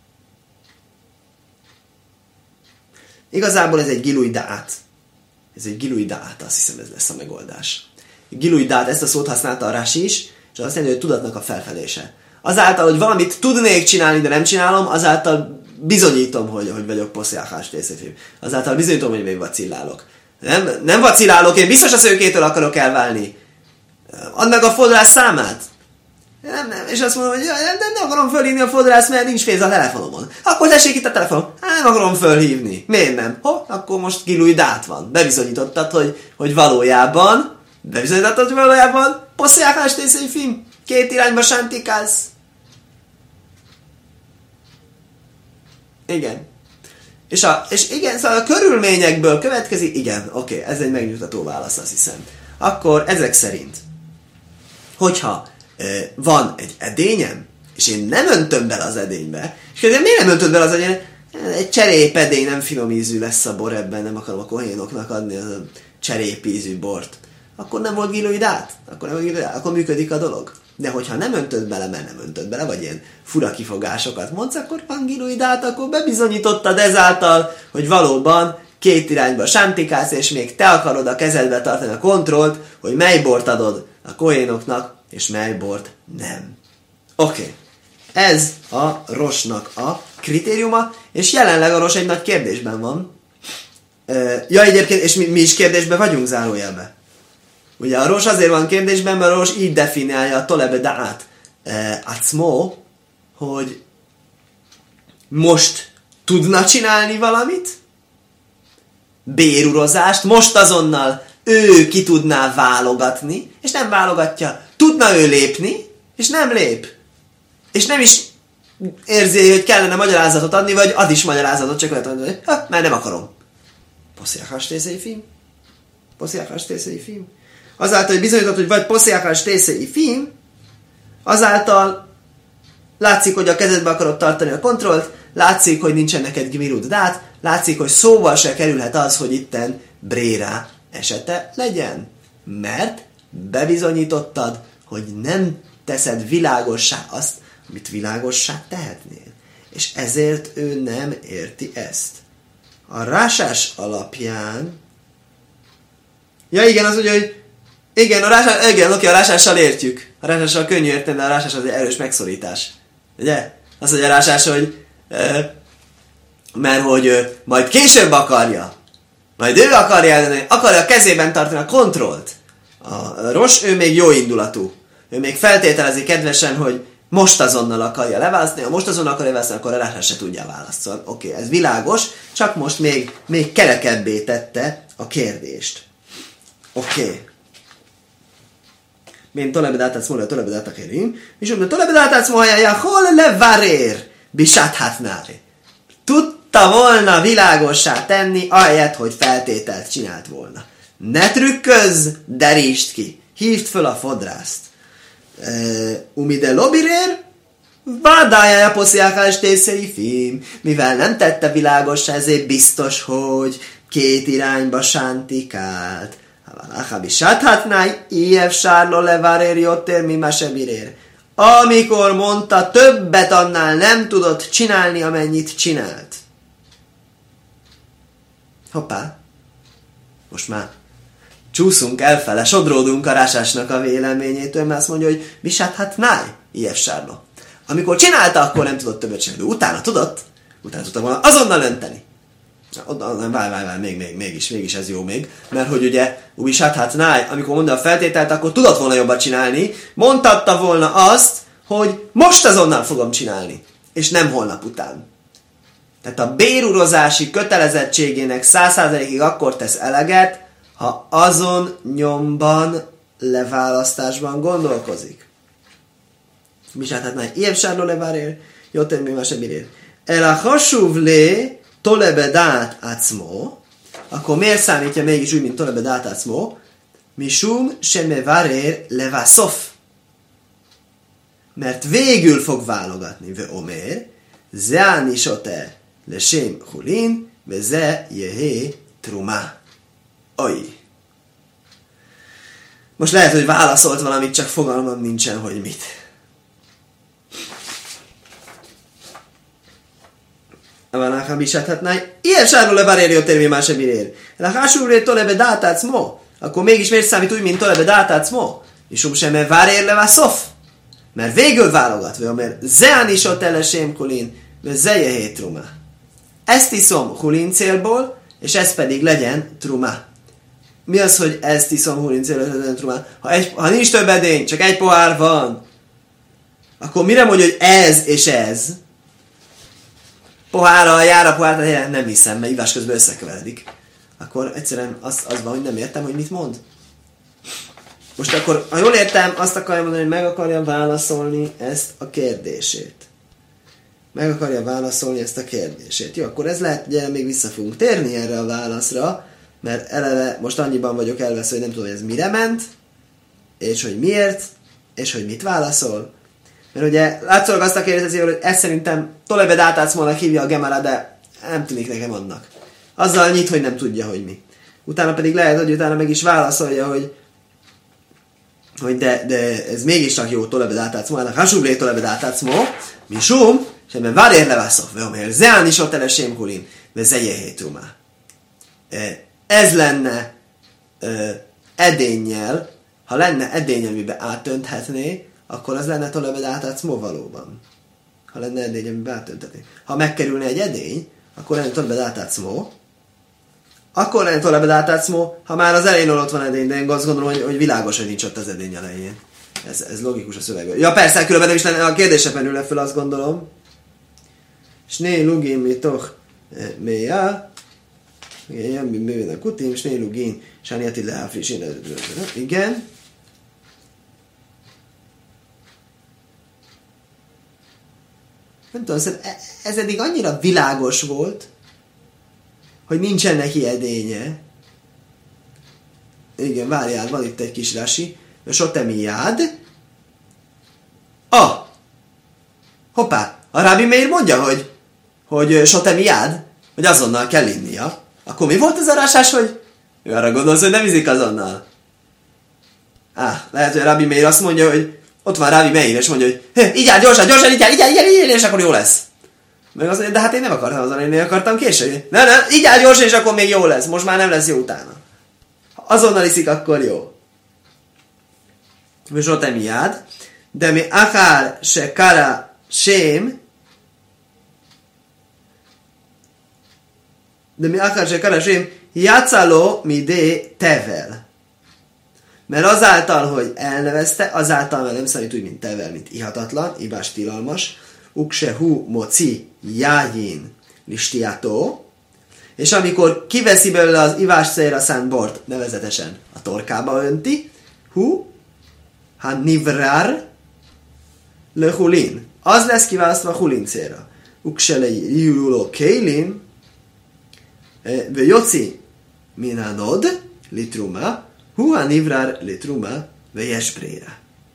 Igazából ez egy gilui da'at. Ez egy gilui da'at, azt hiszem ez lesz a megoldás. Gilui da'at, ezt a szót használta a Rashi is, és azt jelenti, hogy tudatnak a felfedése. Azáltal, hogy valamit tudnék csinálni, de nem csinálom, azáltal bizonyítom, hogy vagyok poszjáhás tészefém. Azáltal bizonyítom, hogy még vacillálok. Nem vacillálok, én biztos a szőkétől akarok elválni. Add meg a fodrász számát. Nem, és azt mondom, hogy nem akarom fölhívni a fodrász, mert nincs pénz a telefonomon. Akkor tessék itt a telefonom. Nem akarom fölhívni. Miért nem? Akkor most gilui da'at van. Bebizonyítottad, hogy valójában poszjáhás tészefém. Két irányba sántikálsz. Igen. És igen, szóval a körülményekből következik, igen, oké, ez egy megnyugtató válasz, azt hiszem. Akkor ezek szerint, hogyha van egy edényem, és én nem öntöm bele az edénybe, és kérdezem, miért nem öntöd bele az edénybe? Egy cserépedény, nem finom ízű lesz a bor ebben, nem akarom a kohénoknak adni a cserépízű bort. Akkor nem volt gilui da'at, akkor működik a dolog. De hogyha nem öntöd bele, mert nem öntöd bele, vagy ilyen fura kifogásokat mondsz, akkor van gilui da'at, akkor bebizonyítottad ezáltal, hogy valóban két irányba sántikálsz, és még te akarod a kezedbe tartani a kontrollt, hogy mely bort adod a kohénoknak, és mely bort nem. Oké. Ez a rosnak a kritériuma, és jelenleg a ros egy nagy kérdésben van. Egyébként, és mi is kérdésben vagyunk zárójelben. Ugye a ros azért van kérdésben, mert a ros így definiálja a tolebe da'at atzmo, hogy most tudna csinálni valamit, bérurozást, most azonnal ő ki tudná válogatni, és nem válogatja. Tudna ő lépni, és nem lép. És nem is érzi, hogy kellene magyarázatot adni, vagy ad is magyarázatot, csak lehet mondani, hogy mert nem akarom. Posziákás tészei film? Posziákás tészei film? Azáltal, hogy bizonyított, hogy vagy posziákás tészei film, azáltal látszik, hogy a kezedbe akarod tartani a kontrollt, látszik, hogy nincsen neked gmirud dát, látszik, hogy szóval se kerülhet az, hogy itten bréra esete legyen. Mert bebizonyítottad, hogy nem teszed világossá azt, amit világossá tehetnél. És ezért ő nem érti ezt. A rásás alapján... Ja igen, az ugye, hogy igen, a rásással értjük. A rásással könnyű érteni, de a rásás az egy erős megszorítás. Ugye? Az, hogy a rásás, hogy mert hogy majd később akarja. Majd ő akarja kezében tartani a kontrollt. A Ros, ő még jó indulatú. Ő még feltételezi kedvesen, hogy most azonnal akarja leválasztani. Ha most azonnal akarja leválasztani, akkor a rásás se tudja választani. Oké, ez világos, csak most még kerekebbé tette a kérdést. Oké. Mint tolebedát szmolja, tolebedát acherim, és a tolebedát szmolja, hol levarér, bisáthatnári. Tudta volna világossá tenni, ahelyett, hogy feltételt csinált volna. Ne trükközz, derítsd ki. Hívd föl a fodrászt. Umide lobirér, vádájája posziákás tészeri film. Mivel nem tette világossá, ezért biztos, hogy két irányba sántikált. Achabi sáthatnáj, ijev sárló levárér jottér, mi masebirér. Amikor mondta, többet annál nem tudott csinálni, amennyit csinált. Hoppá. Most már csúszunk elfele, sodródunk a rásásnak a véleményétől, mert azt mondja, hogy mi sáthatnáj, ijev sárló. Amikor csinálta, akkor nem tudott többet csinálni. Utána tudott volna azonnal önteni. Várj, mégis ez jó még. Mert hogy ugye, ubi sáthatnáj, amikor mondta a feltételt, akkor tudott volna jobban csinálni, mondhatta volna azt, hogy most azonnal fogom csinálni, és nem holnap után. Tehát a bérurozási kötelezettségének 100%-ig akkor tesz eleget, ha azon nyomban leválasztásban gondolkozik. Mi sáthatnáj, ilyen sárló levárér, jó termé más ebirér. El a hasuvlé tolebedát acmo, akkor miért számítja mégis úgy, mint tolebedát acmo? Misum semevarér levaszof. Mert végül fog válogatni. Ve omer, ze anisote lesém hulin, ve ze jehé truma. Oj. Most lehet, hogy válaszolt valamit, csak fogalmam nincsen, hogy mit. Ilyen sárról levarér térvé más ebirér. Lehásúré tolebe dátác mo. Akkor mégis miért számít úgy, mint tolebe dátác mo? És sem várér levaszof. Mert végül válogatva, mert zeán is ott elesém kulin, mert zeje hét truma. Ezt iszom hulin célból, és ez pedig legyen truma. Mi az, hogy ezt iszom hulin célból, legyen truma? Ha nincs több edény, csak egy pohár van, akkor mire mondja, hogy ez és ez? Pohárral jár a pohár, nem hiszem, mert ivás közben összekeveredik. Akkor egyszerűen az van, hogy nem értem, hogy mit mond. Most akkor, ha jól értem, azt akarja mondani, hogy meg akarja válaszolni ezt a kérdését. Meg akarja válaszolni ezt a kérdését. Jó, akkor ez lehet, hogy még vissza fogunk térni erre a válaszra, mert eleve most annyiban vagyok elveszve, hogy nem tudom, hogy ez mire ment, és hogy miért, és hogy mit válaszol. Mert ugye látszólag azt a kérdező, hogy ezt szerintem Tolebed Átácmónak hívja a Gemara, de nem tűnik nekem annak. Azzal nyit, hogy nem tudja, hogy mi. Utána pedig lehet, hogy utána meg is válaszolja, hogy de ez mégis csak jó Tolebed Átácmó, ennek hasúblé Tolebed Átácmó, mi sum, és ebben várér levászok, mert zeán is ott elesém kulim, de zejehétrumá. Ez lenne edénnyel, ha lenne edénnyel, amiben átönthetné, akkor az lenne Tolebed Átácmó valóban. Ha lenne edény, amiben átönthetné. Ha megkerülne egy edény, akkor lenne Tolebed Átácmó. Akkor lenne Tolebed Átácmó, ha már az elején ott van edény, de én azt gondolom, hogy világos, hogy nincs ott az edény elején. Ez logikus a szövegből. Ja persze, különben nem is lenne, a kérdése merülne föl, azt gondolom. Sné lugin mitoch méja, igen, mi a kutim, sné lugin, sániati leáfris, igen. Nem tudom, ez eddig annyira világos volt, hogy nincsen neki edénye. Igen, várjál, van itt egy kis rasi. Sotemiád. Hoppá! A Rabbi Meir mondja, hogy Sotemiád, hogy azonnal kell innia. Akkor mi volt ez a rásás, hogy ő arra gondolsz, hogy nem izik azonnal? Lehet, hogy a Rabbi Meir azt mondja, hogy ott van Rabbi Meir, és mondja, hogy igyál, gyorsan, igyál, és akkor jó lesz. Meg azt mondja, de hát én nem akartam azon élni, akartam később. Nem, igyál gyorsan, és akkor még jó lesz. Most már nem lesz jó utána. Ha azonnal iszik, akkor jó. Sotemiád. De mi akár se kara sém, játszáló midé tevel. Mert azáltal, hogy elnevezte, azáltal, mert nem számít úgy, mint tevel, mint ihatatlan, ibás tilalmas, ukse hu moci jájin listiátó, és amikor kiveszi belőle az ivás célra szánt bort, nevezetesen a torkába önti, hu, ha nivrar le hulin. Az lesz kiválasztva a hulin célra. Ukse le júló kélim, ve joci minanod litruma, hu ha nivrar litruma, ve jespréra.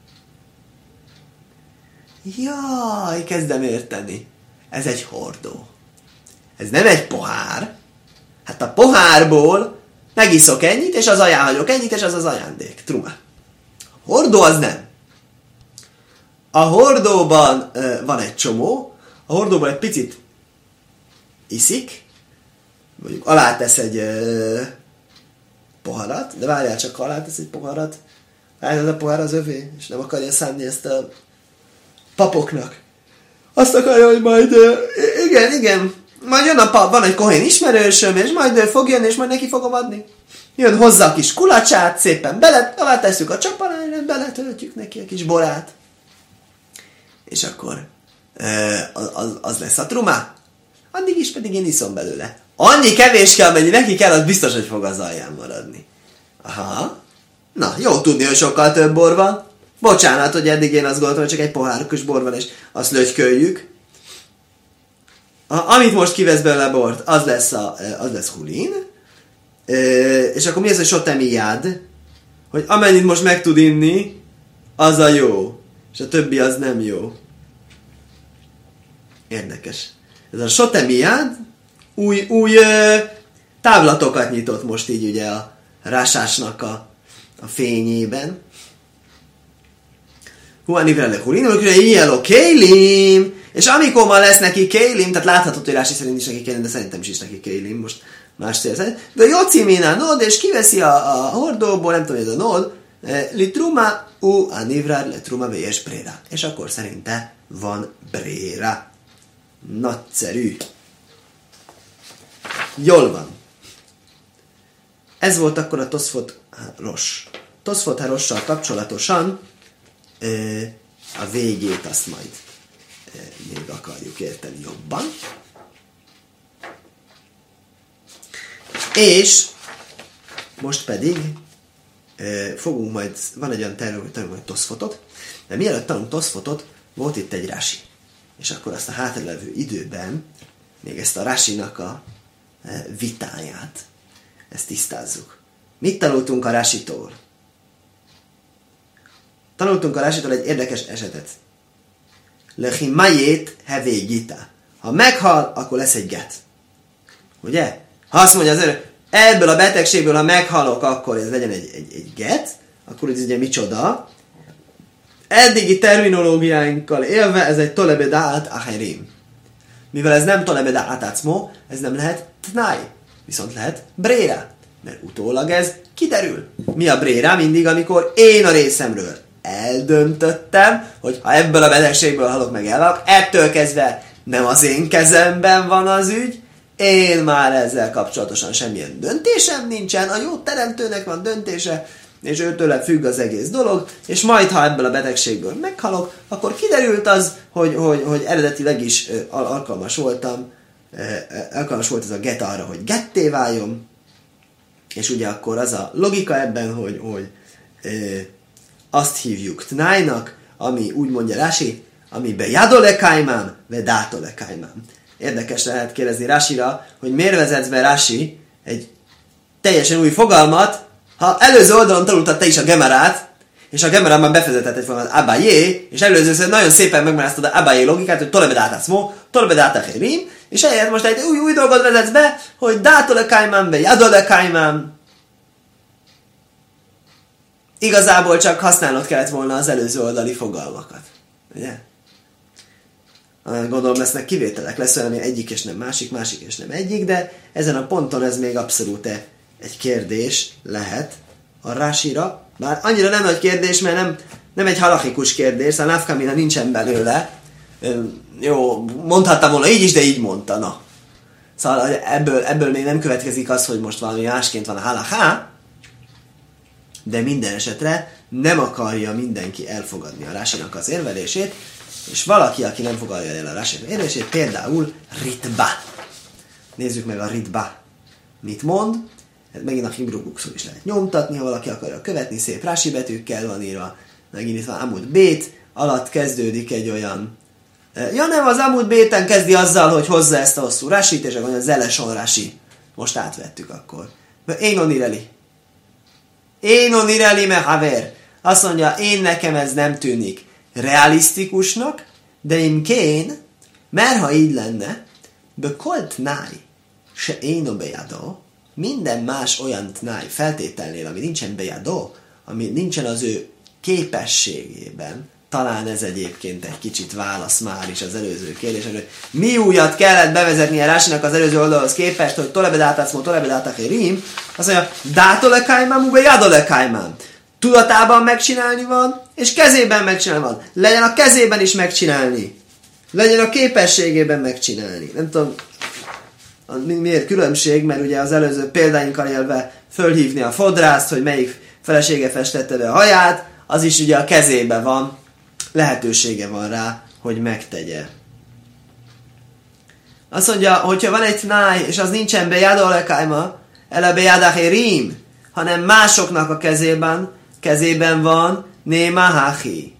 Jaj, kezdem érteni. Ez egy hordó. Ez nem egy pohár. Hát a pohárból megiszok ennyit, és az ajánlok ennyit, és az az ajándék. Truma. A hordó az nem. A hordóban van egy csomó, a hordóban egy picit iszik, mondjuk alátesz egy poharat, de várjál csak, ha alátesz egy poharat, ez a pohár az övé, és nem akarja szánni ezt a papoknak. Azt akarja, hogy majd, igen, majd jön a pap, van egy kohén ismerősöm, és majd fog jönni, és majd neki fogom adni. Jön hozzá a kis kulacsát, szépen alátesszük a csaparányra, beletöltjük neki a kis borát. És akkor az lesz a truma. Addig is pedig én iszom belőle. Annyi kevés kell, mennyi neki kell, az biztos, hogy fog az alján maradni. Aha. Na, jó tudni, hogy sokkal több bor van. Bocsánat, hogy eddig én azt gondoltam, hogy csak egy pohárkos bor van, és azt lötyköljük. Amit most kivesz belőle bort, az lesz hulin. És akkor mi ez, hogy sotemiád? Hogy amennyit most meg tud inni, az a jó. És a többi az nem jó. Érdekes. Ez a sotemiád új távlatokat nyitott most így ugye a rásásnak a fényében. Huanivrele hulin, ilyen kélim, és amikor ma lesz neki kélim, tehát láthatod, hogy Rási szerint is neki kélim, de szerintem is neki kélim, most más cél szerint. De jocimina nod, és kiveszi a hordóból, nem tudom, hogy ez a nod, litruma anivrar litruma vs bréra. És akkor szerinte van bréra. Nagyszerű. Jól van. Ez volt akkor a Toszfot Ross. Toszfot Rossal kapcsolatosan a végét azt majd még akarjuk érteni jobban. És most pedig fogunk majd, van egy olyan terve, hogy tanulunk Toszfotot, de mielőtt tanulunk Toszfotot, volt itt egy Rási. És akkor azt a hátralevő időben még ezt a Rásinak a vitáját, ezt tisztázzuk. Mit tanultunk a Rásitól? Tanultunk a Rásitól egy érdekes esetet. Lechimájét hevé gita. Ha meghal, akkor lesz egy get. Ugye? Ha azt mondja az ebből a betegségből, ha meghalok, akkor ez legyen egy get, akkor ez ugye micsoda? Eddigi terminológiáinkkal élve ez egy tolebedát aherim. Mivel ez nem tolebedát acmo, ez nem lehet tnai, viszont lehet bréra. Mert utólag ez kiderül. Mi a bréra? Mindig, amikor én a részemről eldöntöttem, hogy ha ebből a betegségből halok meg elhalok, ettől kezdve nem az én kezemben van az ügy, én már ezzel kapcsolatosan semmilyen döntésem nincsen, a jó teremtőnek van döntése, és őtőle függ az egész dolog, és majd, ha ebből a betegségből meghalok, akkor kiderült az, hogy eredetileg is alkalmas volt ez a get arra, hogy getté váljon, és ugye akkor az a logika ebben, hogy azt hívjuk tnájnak, ami úgy mondja Rási, amiben jadole kaimám, ve dátole kaimám. Érdekes lehet kérdezni Rásira, hogy miért vezetsz be Rási egy teljesen új fogalmat, ha előző oldalon tanultad te is a gemerát, és a gemerában befezetett egy fogalmat abájé, és előzőször nagyon szépen megmagyaráztad a abájé logikát, hogy tolebe dátászmó, tolebe dátáhérim, és ehhez most egy új dolgot vezetsz be, hogy dátole kaimám, ve jadole kaimám. Igazából csak használnod kellett volna az előző oldali fogalmakat. Ugye? Gondolom lesznek kivételek, lesz olyan, ami egyik és nem másik, másik és nem egyik, de ezen a ponton ez még abszolút egy kérdés lehet a Rásira. Bár annyira nem nagy kérdés, mert nem egy halachikus kérdés, a nafkamina nincsen belőle. Jó, mondhattam volna így is, de így mondta, na. Szóval ebből még nem következik az, hogy most valami másként van a halaká, de minden esetre nem akarja mindenki elfogadni a Rásinak az érvelését, és valaki, aki nem fogadja el a Rásinak az érvelését, például Ritba. Nézzük meg a Ritba. Mit mond? Hát megint a Hibru bukszon is lehet nyomtatni, ha valaki akarja követni, szép Rási betűkkel van írva. Megint itt van Amud Bét, alatt kezdődik egy olyan... Ja nem, az Amud Béten kezdi azzal, hogy hozza ezt a hosszú Rásit, és akkor a Zeleson Rási. Most átvettük akkor. Én onireli. Én onireli me haver. Azt mondja, én nekem ez nem tűnik realisztikusnak, de imkén, mert ha így lenne, bekolt náj, se én bejadó, minden más olyan tnáj feltételnél, ami nincsen bejadó, ami nincsen az ő képességében, talán ez egyébként egy kicsit válasz már is az előző kérdésre, hogy mi újat kellett bevezetni a Rásinak az előző oldalhoz képest, hogy tolebedátacmó, tolebedátakérim, azt mondja, dátole kaimám, ube jadole kaimám. Tudatában megcsinálni van, és kezében megcsinálni van. Legyen a kezében is megcsinálni. Legyen a képességében megcsinálni. Nem tudom, miért különbség, mert ugye az előző példáinkkal élve fölhívni a fodrászt, hogy melyik felesége festette be a haját, az is ugye a kezében van, lehetősége van rá, hogy megtegye. Azt mondja, hogyha van egy tnáj, és az nincsen bejadole kaima, ele bejadahérim, hanem másoknak a kezében van néma hachi.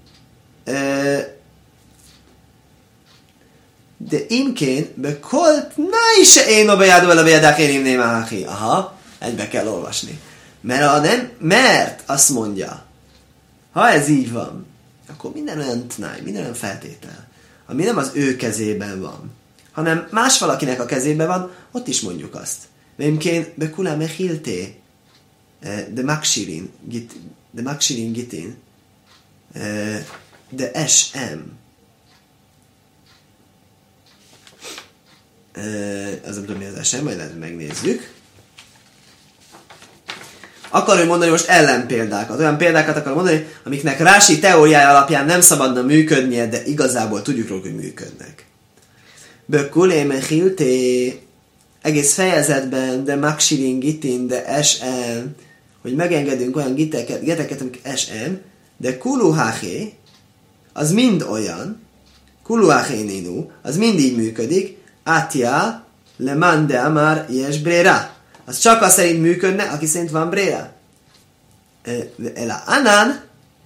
De imkén, bekolt náj se én a bejadole bejadahérim néma hachi. Aha, egybe kell olvasni. Mert azt mondja, ha ez így van, akkor minden olyan tnáj, minden olyan feltétel, ami nem az ő kezében van, hanem más valakinek a kezében van, ott is mondjuk azt. Imkén, bekulá mechilté, de maksirin gitin, de SM. Az nem tudom, mi az SM, majd megnézzük. Akar ő mondani most ellenpéldákat, olyan példákat akar mondani, amiknek Rási teóriája alapján nem szabadna működnie, de igazából tudjuk róla, hogy működnek. Bökkulé mechilté, egész fejezetben, de maksirin gitin, de SM, hogy megengedünk olyan geteket, amik SM, de kuluháché, az mind olyan, kuluháché ninu, az mind így működik, átja, le mande amar yes brera. Az csak az szerint működne, aki szerint van brera. Ela anan,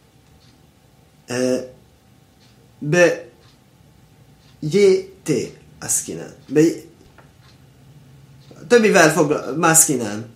be jété, aszkinán. Többivel fog maszkinán.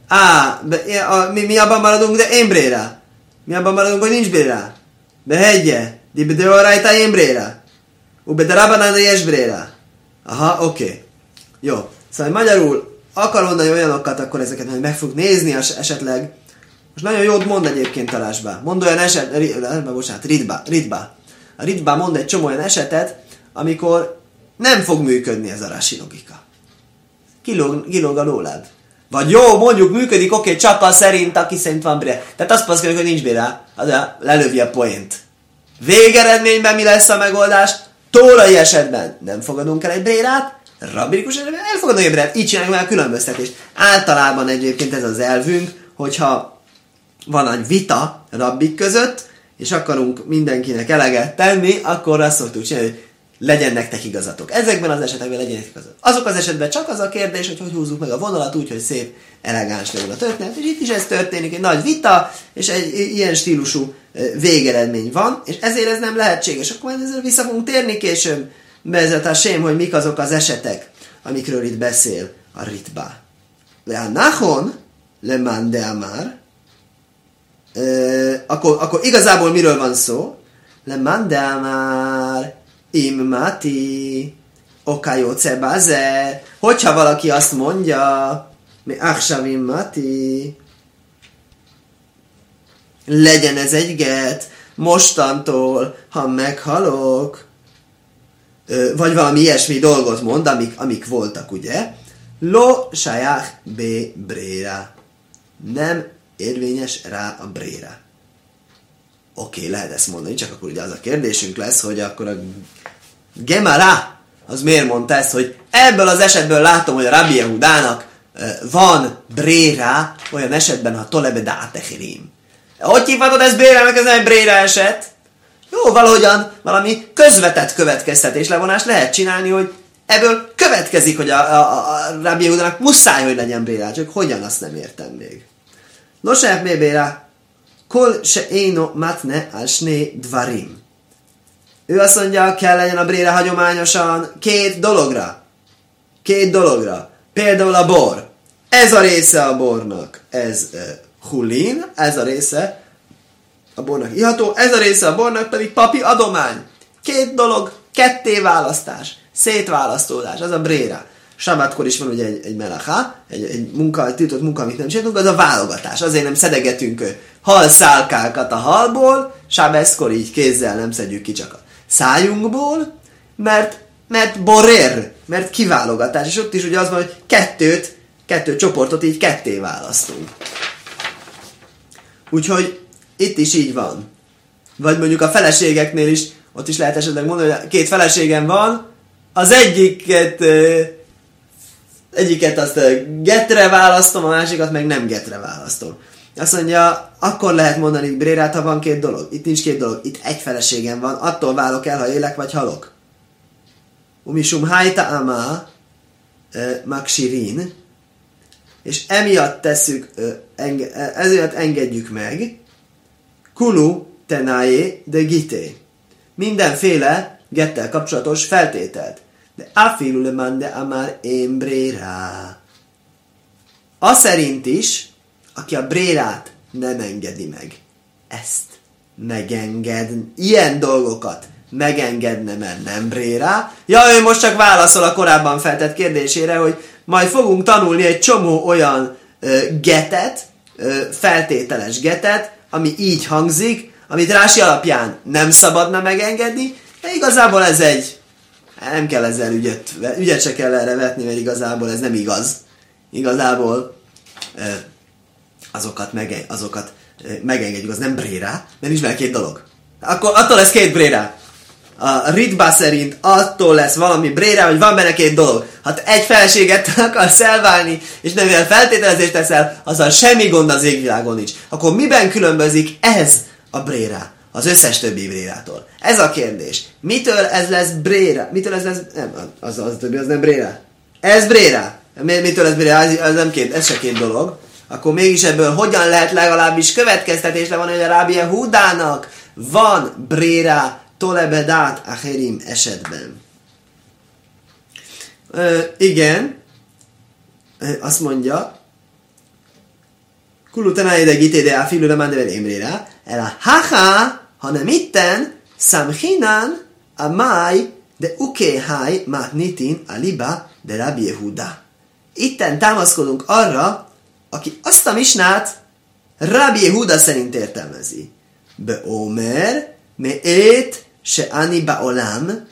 Mi abban maradunk, de én bréra. Mi abban maradunk, hogy nincs bréra. Behegye. Di bedeorajta én bréra. De rabanán, de jes bréra. Aha, oké. Jó. Szóval magyarul akar mondani olyanokat, akkor ezeket majd meg fog nézni esetleg. Most nagyon jót mond egyébként Talásba. Mond olyan Ritba. A Ritba mond egy csomó olyan esetet, amikor nem fog működni ez a Rási logika. Kilóg a lólád. Vagy jó, mondjuk működik, oké, csak az szerint, aki szerint van bére. Tehát azt paszkoljuk, hogy nincs bére, az lelövi a poént. Végeredményben mi lesz a megoldás? Tórai esetben nem fogadunk el egy brérát, rabbinikus esetben elfogadunk egy brérát. Így csináljuk meg a különböztetést. Általában egyébként ez az elvünk, hogyha van egy vita rabbik között, és akarunk mindenkinek eleget tenni, akkor azt szoktuk csinálni, hogy legyen nektek igazatok. Ezekben az esetekben legyen nektek igazatok. Azok az esetben csak az a kérdés, hogy húzzuk meg a vonalat úgy, hogy szép, elegáns legyen a történet, és itt is ez történik, egy nagy vita, és egy ilyen stílusú végeredmény van, és ezért ez nem lehetséges. Akkor majd ezzel vissza fogunk térni később, Be'ezrat Hashem, hogy mik azok az esetek, amikről itt beszél a Ritba. De a Nachon, le man de amar, akkor igazából miről van szó? Le man de amar, im mati, okajó cebaze, hogyha valaki azt mondja, mi achsavim mati, legyen ez egy get, mostantól, ha meghalok, vagy valami ilyesmi dolgot mond, amik voltak, ugye? Lo sajach be bréra. Nem érvényes rá a bréra. Oké, lehet ezt mondani, csak akkor ugye az a kérdésünk lesz, hogy akkor a Gemara az miért mondta ezt, hogy ebből az esetből látom, hogy a Rabbi Yehudának van bréra, olyan esetben, ha tolebe dátechirim. Hogy hívhatod ezt brérának, ez nem egy bréra eset? Jó, valahogyan valami közvetett következtetés levonás lehet csinálni, hogy ebből következik, hogy a Rabbi Yehudának muszáj, hogy legyen bréra, csak hogyan, azt nem értem még. Nos, mi bréra? Kol se éno matne al sné dvarim. Ő azt mondja, kell legyen a bréra hagyományosan két dologra. Például a bor. Ez a része a bornak, ez hulin, ez a része a bornak iható, ez a része a bornak pedig papi adomány. Két dolog, ketté választás, szétválasztódás, az a bréra. Sabbatkor is van ugye egy melacha, egy munka, egy tiltott munka, amit nem csinálunk, az a válogatás. Azért nem szedegetünk halszálkákat a halból, sábeszkor így kézzel nem szedjük ki csak a szájunkból, mert borér, mert kiválogatás. És ott is ugye az van, hogy kettő csoportot így ketté választunk. Úgyhogy itt is így van. Vagy mondjuk a feleségeknél is, ott is lehet esetleg mondani, hogy két feleségem van, az egyiket azt getre választom, a másikat meg nem getre választom. Azt mondja, akkor lehet mondani brérát, ha van két dolog. Itt nincs két dolog, itt egy feleségem van, attól válok el, ha élek vagy halok. Umisum hajta ama maksirin, és emiatt ezért engedjük meg, kulu tenájé de gité. Mindenféle gettel kapcsolatos feltételt. De afilu le mande amár én brérá. Az szerint is, aki a brérát nem engedi meg. Ezt ilyen dolgokat megengedne, mert nem brérá. Ja, ő most csak válaszol a korábban feltett kérdésére, hogy majd fogunk tanulni egy csomó olyan getet, feltételes getet, ami így hangzik, amit Rási alapján nem szabadna megengedni, de igazából ez nem kell ezzel ügyet se kell erre vetni, mert igazából ez nem igaz. Igazából azokat megengedjük, az nem brérá, mert nincs meg két dolog. Akkor attól lesz két brérá. A Ritba szerint attól lesz valami brérá, hogy van benne két dolog. Ha egy feleséget akarsz elválni, és nem ilyen feltételezést teszel, azzal semmi gond az égvilágon nincs. Akkor miben különbözik ez a brérá az összes többi brérától? Ez a kérdés. Mitől ez lesz brérá? Mitől ez lesz... Nem, az többi, az nem brérá. Ez brérá. Mitől ez brérá? Ez se két dolog. Akkor mégis ebből hogyan lehet legalábbis következtetés levonni, hogy a Rabbi Yehudának van brérá tolebedát acherim esetben. Igen, azt mondja, kulu tanáide gitéde a filu lemandevel émrére, el a haha, hanem itten, samchinan a máj, de ukéháj matnitin a liba de Rabbi Yehuda. Itten támaszkodunk arra, aki azt a misnát Rabbi Yehuda szerint értelmezi. Be omer, me ét, se ani baolam,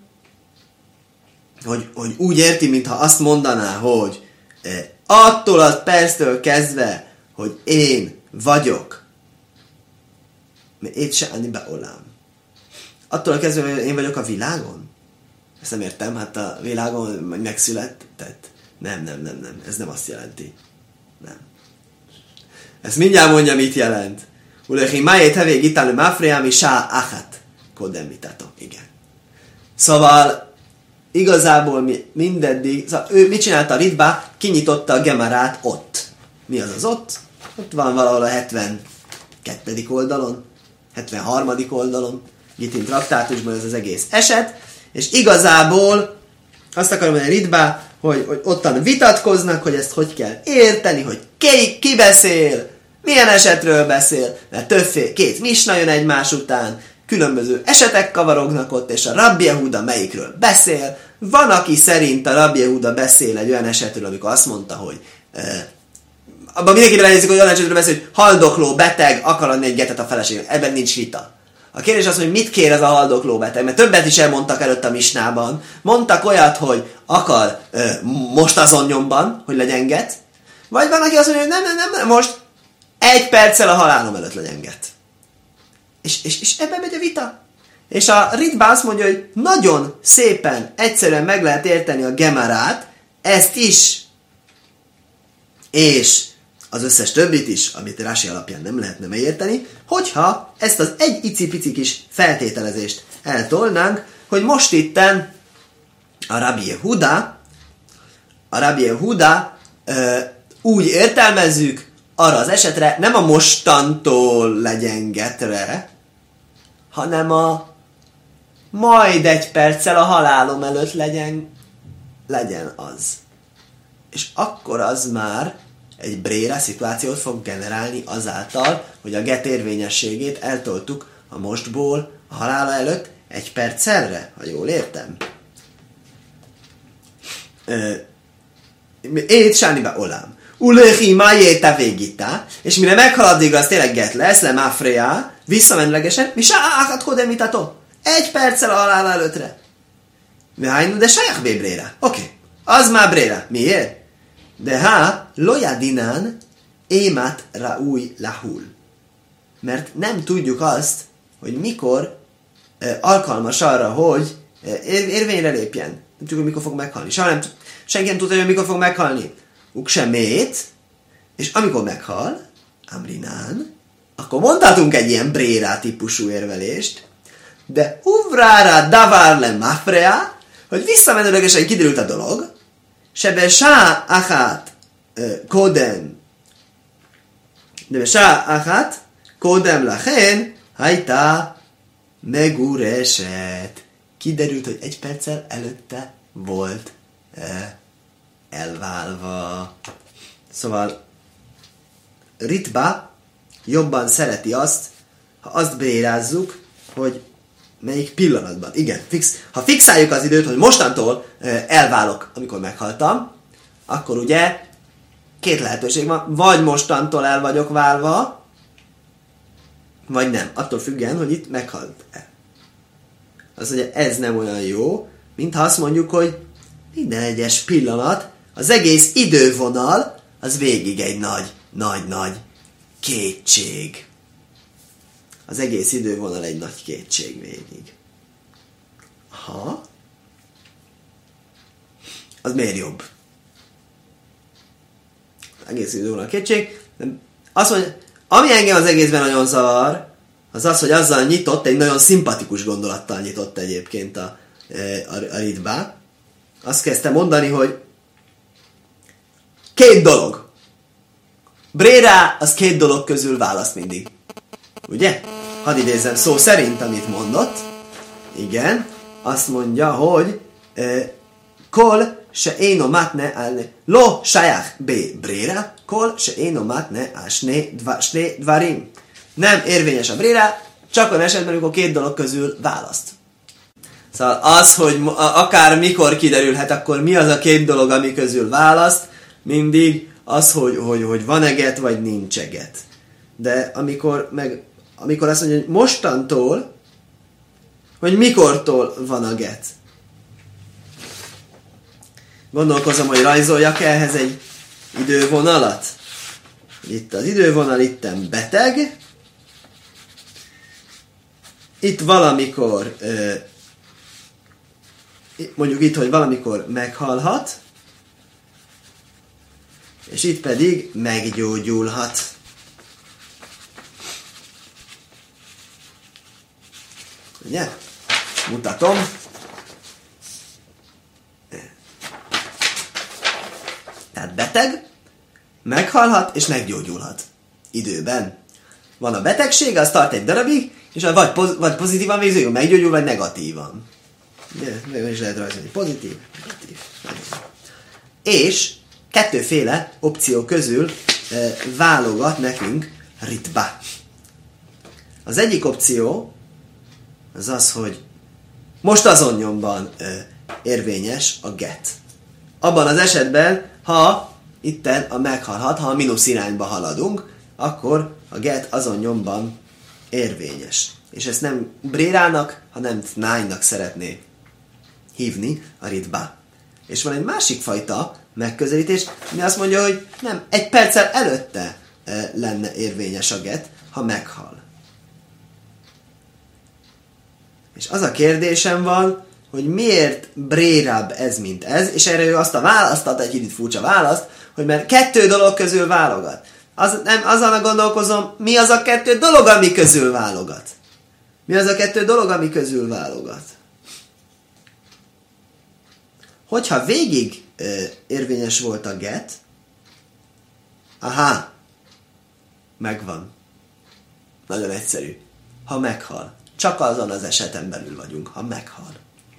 hogy úgy érti, mintha azt mondaná, hogy attól a perctől kezdve, hogy én vagyok, me ét se ani baolam. Attól kezdve, hogy én vagyok a világon? Ezt nem értem, hát a világon megszületett. Nem. Ez nem azt jelenti. Nem. Ezt mindjárt mondja, mit jelent. Ulechi májét hevék itálő máfriámi sá achat. Kodemitato. Igen. Szóval igazából mindeddig, szóval ő mit csinálta a Ritba? Kinyitotta a Gemarát ott. Mi az az ott? Ott van valahol a 72. oldalon, 73. oldalon, Gittin traktátusban ez az egész eset, és igazából azt akarom mondani Ritba, hogy ottan vitatkoznak, hogy ezt hogy kell érteni, hogy ki beszél, milyen esetről beszél, mert két misna jön egymás után, különböző esetek kavarognak ott, és a Rabbi Yehuda melyikről beszél. Van, aki szerint a Rabbi Yehuda beszél egy olyan esetről, amikor azt mondta, hogy abban mindenki belenézik, hogy olyan esetről beszél, hogy haldokló beteg akar adni egy getet a feleségnek. Ebben nincs vita. A kérdés az, hogy mit kér ez a haldokló beteg, mert többet is elmondtak előtt a misnában. Mondtak olyat, hogy akar most azon nyomban, hogy legyen get, vagy van, aki azt mondja, hogy nem, most 1 perccel a halálom előtt legyen get. És ebben megy a vita. És a Ritba azt mondja, hogy nagyon szépen, egyszerűen meg lehet érteni a Gemarát, ezt is, és az összes többit is, amit Rási alapján nem lehetne megérteni, hogyha ezt az egy icipici kis feltételezést eltolnánk, hogy most itten a Rabbi Yehuda úgy értelmezzük arra az esetre, nem a mostantól legyen getre, hanem a majd 1 perccel a halálom előtt legyen az. És akkor az már egy bréra szituációt fog generálni azáltal, hogy a get érvényességét eltoltuk a mostból a halála előtt 1 percelre, ha jól értem. Ét sániba olám. Ulechi májéta végita, és mire meghal addigra az tényleg get lesz, le máfreá, visszamenőlegesen, mi sáhat kodemitato. 1 perccel a halála előttre. De saját bébréra. Oké. Az már bréra. Miért? De lojadinán émat raúj lahul. Mert nem tudjuk azt, hogy mikor alkalmas arra, hogy érvényre lépjen. Nem tudjuk, hogy mikor fog meghalni. Senki nem tudja, hogy mikor fog meghalni. Uksemét, és amikor meghal, Amrinán, akkor mondhatunk egy ilyen bréra típusú érvelést, de uvrára davar le mafrea, hogy visszamenőlegesen kiderült a dolog, sebe sá achat kodem, de sá achat kodem lachen, hajta megureset. Kiderült, hogy 1 perccel előtte volt elválva. Szóval Ritba jobban szereti azt, ha azt brérázzuk, hogy melyik pillanatban. Igen, ha fixáljuk az időt, hogy mostantól elválok, amikor meghaltam, akkor ugye 2 lehetőség van. Vagy mostantól el vagyok válva, vagy nem. Attól függően, hogy itt meghalt el. Azt mondja, ez nem olyan jó, mintha azt mondjuk, hogy minden egyes pillanat, az egész idővonal, az végig egy nagy kétség. Az egész idővonal egy nagy kétség végig. Az miért jobb? Az egész idővonal kétség. Azt mondja, ami engem az egészben nagyon zavar, az az, hogy azzal nyitott, egy nagyon szimpatikus gondolattal nyitott egyébként a Ritba. Azt kezdte mondani, hogy 2 dolog. Bréra az 2 dolog közül választ mindig. Ugye? Hadd idézzem szó szerint, amit mondott. Igen. Azt mondja, hogy kol se éno matne al lo sajach be bréra, kol se éno matne al sne dvarim. Nem érvényes a bréra, csak olyan esetben, amikor 2 dolog közül választ. Szóval az, hogy akár mikor kiderülhet, akkor mi az a 2 dolog, ami közül választ, mindig az, hogy van eget, vagy nincs eget. De amikor azt mondja, hogy mostantól, hogy mikortól van a get. Gondolkozom, hogy rajzoljak ehhez egy idővonalat. Itt az idővonal, itten beteg. Itt valamikor, mondjuk itt, hogy valamikor meghalhat, és itt pedig meggyógyulhat. Ugye? Mutatom. Tehát beteg, meghalhat és meggyógyulhat. Időben. Van a betegség, az tart egy darabig, és vagy pozitívan végződik, meggyógyul, vagy negatívan. Meg is lehet rajzolni. Pozitív, negatív. És kettőféle opció közül válogat nekünk ritba. Az egyik opció az az, hogy most azon nyomban érvényes a get. Abban az esetben, ha itten a meghalhat, ha a mínusz irányba haladunk, akkor a get azon nyomban érvényes. És ezt nem brérának, hanem tnájnak szeretné hívni a ritba. És van egy másik fajta megközelítés, ami azt mondja, hogy nem, egy perccel előtte lenne érvényes a get, ha meghal. És az a kérdésem van, hogy miért brérább ez, mint ez, és erre ő azt a választ ad, egy kicsit furcsa választ, hogy mert kettő dolog közül válogat. Azon gondolkozom, mi az a kettő dolog, ami közül válogat? Mi az a kettő dolog, ami közül válogat? Hogyha végig érvényes volt a get, megvan. Nagyon egyszerű. Ha meghal. Csak azon az eseten belül vagyunk, ha meghal.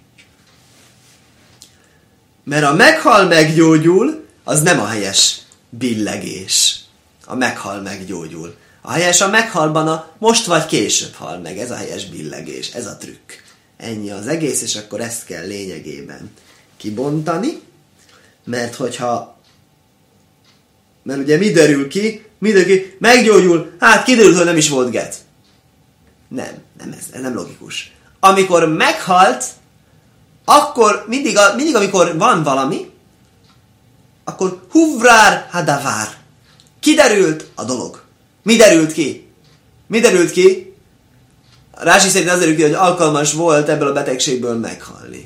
Mert a meghal, meggyógyul, az nem a helyes billegés. A meghal, meggyógyul. A helyes a meghalban a most vagy később hal meg. Ez a helyes billegés, ez a trükk. Ennyi az egész, és akkor ezt kell lényegében kibontani, mert ugye mi derül ki? Mindenki meggyógyul, kiderült, hogy nem is volt get. Nem, ez nem logikus. Amikor meghalt, akkor mindig amikor van valami, akkor huvrár hadavár. Kiderült a dolog. Mi derült ki? Rási szerint az derül ki, hogy alkalmas volt ebből a betegségből meghalni.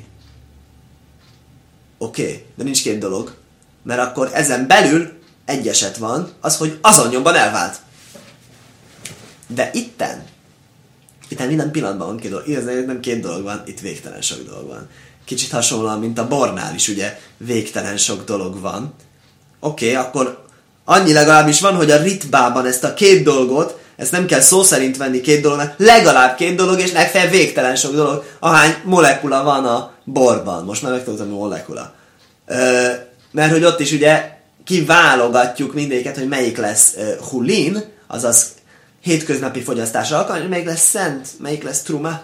Oké, de nincs két dolog. Mert akkor ezen belül egy eset van, az, hogy azon nyomban elvált. De itten minden pillanatban van két dolog. Igazán nem két dolog van, itt végtelen sok dolog van. Kicsit hasonlóan, mint a bornál is, ugye, végtelen sok dolog van. Oké, akkor annyi legalábbis van, hogy a ritbában ezt a két dolgot, ezt nem kell szó szerint venni két dolognak, legalább két dolog, és legfeljebb végtelen sok dolog, ahány molekula van a borban. Most már megtudtam, hogy molekula. Mert hogy ott is ugye kiválogatjuk mindéket, hogy melyik lesz hulin, azaz hétköznapi fogyasztásra alkalmas, melyik lesz szent, melyik lesz truma.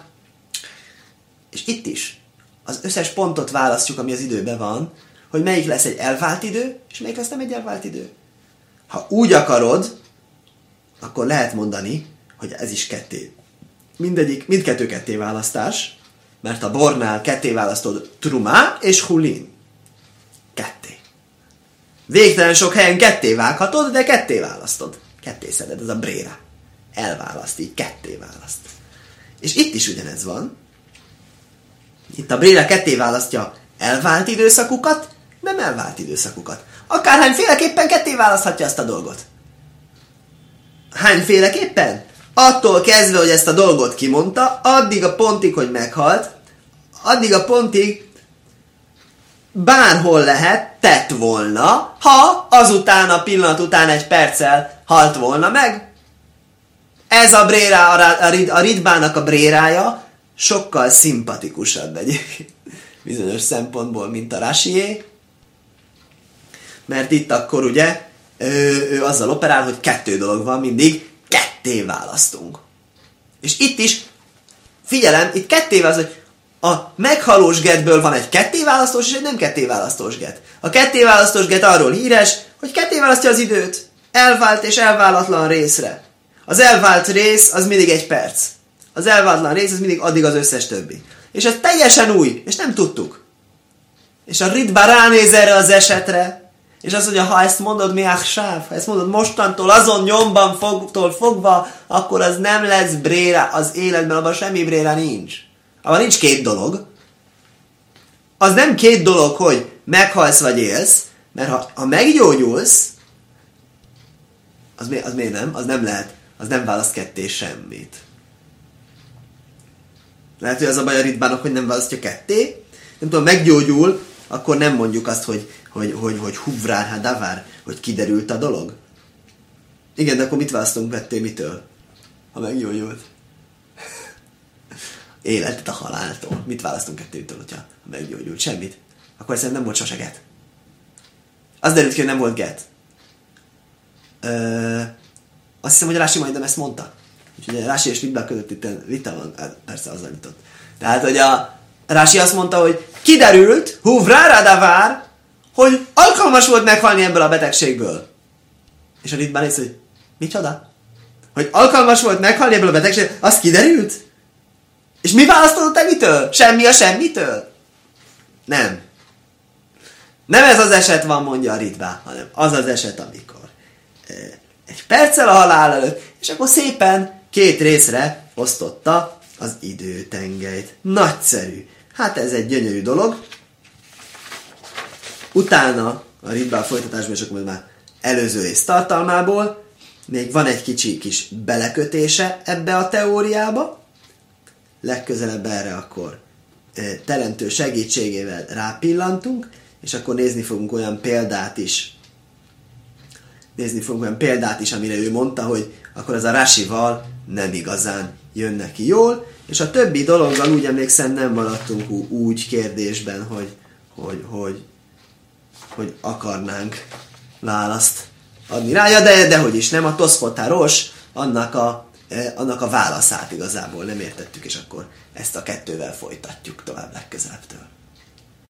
És itt is az összes pontot választjuk, ami az időben van, hogy melyik lesz egy elvált idő, és melyik lesz nem egy elvált idő. Ha úgy akarod, akkor lehet mondani, hogy ez is ketté. Mindkettő ketté választás, mert a bornál ketté választod truma és hulin. Ketté. Végtelen sok helyen ketté vághatod, de ketté választod. Ketté szeded, ez a bréra. Elválaszt, így ketté választ. És itt is ugyanez van. Itt a bréra ketté választja elvált időszakukat, nem elvált időszakukat. Akárhányféleképpen ketté választhatja azt a dolgot. Hányféleképpen? Attól kezdve, hogy ezt a dolgot kimondta, addig a pontig, hogy meghalt, addig a pontig bárhol lehet, tett volna, ha azután a pillanat után egy perccel halt volna meg. Ez a bréra, a ritbának a brérája sokkal szimpatikusabb egy bizonyos szempontból, mint a Rashié. Mert itt akkor ugye ő azzal operál, hogy kettő dolog van, mindig ketté választunk. És itt is, figyelem, itt ketté választunk, a meghalós getből van egy kettéválasztós és egy nem kettéválasztós get. A kettéválasztós get arról híres, hogy kettéválasztja az időt elvált és elválatlan részre. Az elvált rész az mindig egy perc. Az elválatlan rész az mindig addig az összes többi. És ez teljesen új, és nem tudtuk. És a ritba ránéz erre az esetre, és azt mondja, ha ezt mondod mi sáv, ha ezt mondod mostantól azon nyomban fogva, akkor az nem lesz bréra az életben, abban semmi bréra nincs. Abban nincs két dolog. Az nem két dolog, hogy meghalsz vagy élsz, mert ha meggyógyulsz, az miért nem? Az nem lehet, az nem választ ketté semmit. Lehet, hogy az a baj a ritbának, hogy nem választja ketté. Nem tudom, meggyógyul, akkor nem mondjuk azt, hogy huvrár hadavár, hogy kiderült a dolog. Igen, de akkor mit választunk ketté, mitől? Ha meggyógyult. Életet a haláltól. Mit választunk ketté, mitől, hogyha meggyógyult? Semmit. Akkor szerintem nem volt sose get. Az derült ki, hogy nem volt get. Azt hiszem, hogy Rási majdnem ezt mondta. Úgyhogy Rási és Ritbá között itt vita van. Hát, persze azzal vitott. Tehát, hogy a Rási azt mondta, hogy kiderült, huvráradavár, hogy alkalmas volt meghalni ebből a betegségből. És a Ritbá néz, hogy micsoda? Hogy alkalmas volt meghalni ebből a betegségből? Az kiderült? És mi választod te mitől? Semmi a semmitől? Nem. Nem ez az eset van, mondja a Ritbá, hanem az az eset, amikor egy perccel a halál előtt, és akkor szépen 2 részre osztotta az időtengelyt. Nagyszerű. Hát ez egy gyönyörű dolog. Utána a Ritbá folytatásban, és akkor már előző rész tartalmából, még van egy kicsi kis belekötése ebbe a teóriába. Legközelebb erre akkor teremtő segítségével rápillantunk, és akkor nézni fogunk olyan példát is, amire ő mondta, hogy akkor az a Rasival nem igazán jön neki jól, és a többi dologgal úgy emlékszem nem maradtunk úgy kérdésben, hogy akarnánk választ adni rája, de hogy is nem, a Toszfotáros annak a válaszát igazából nem értettük, és akkor ezt a 2-vel folytatjuk tovább legközelebtől.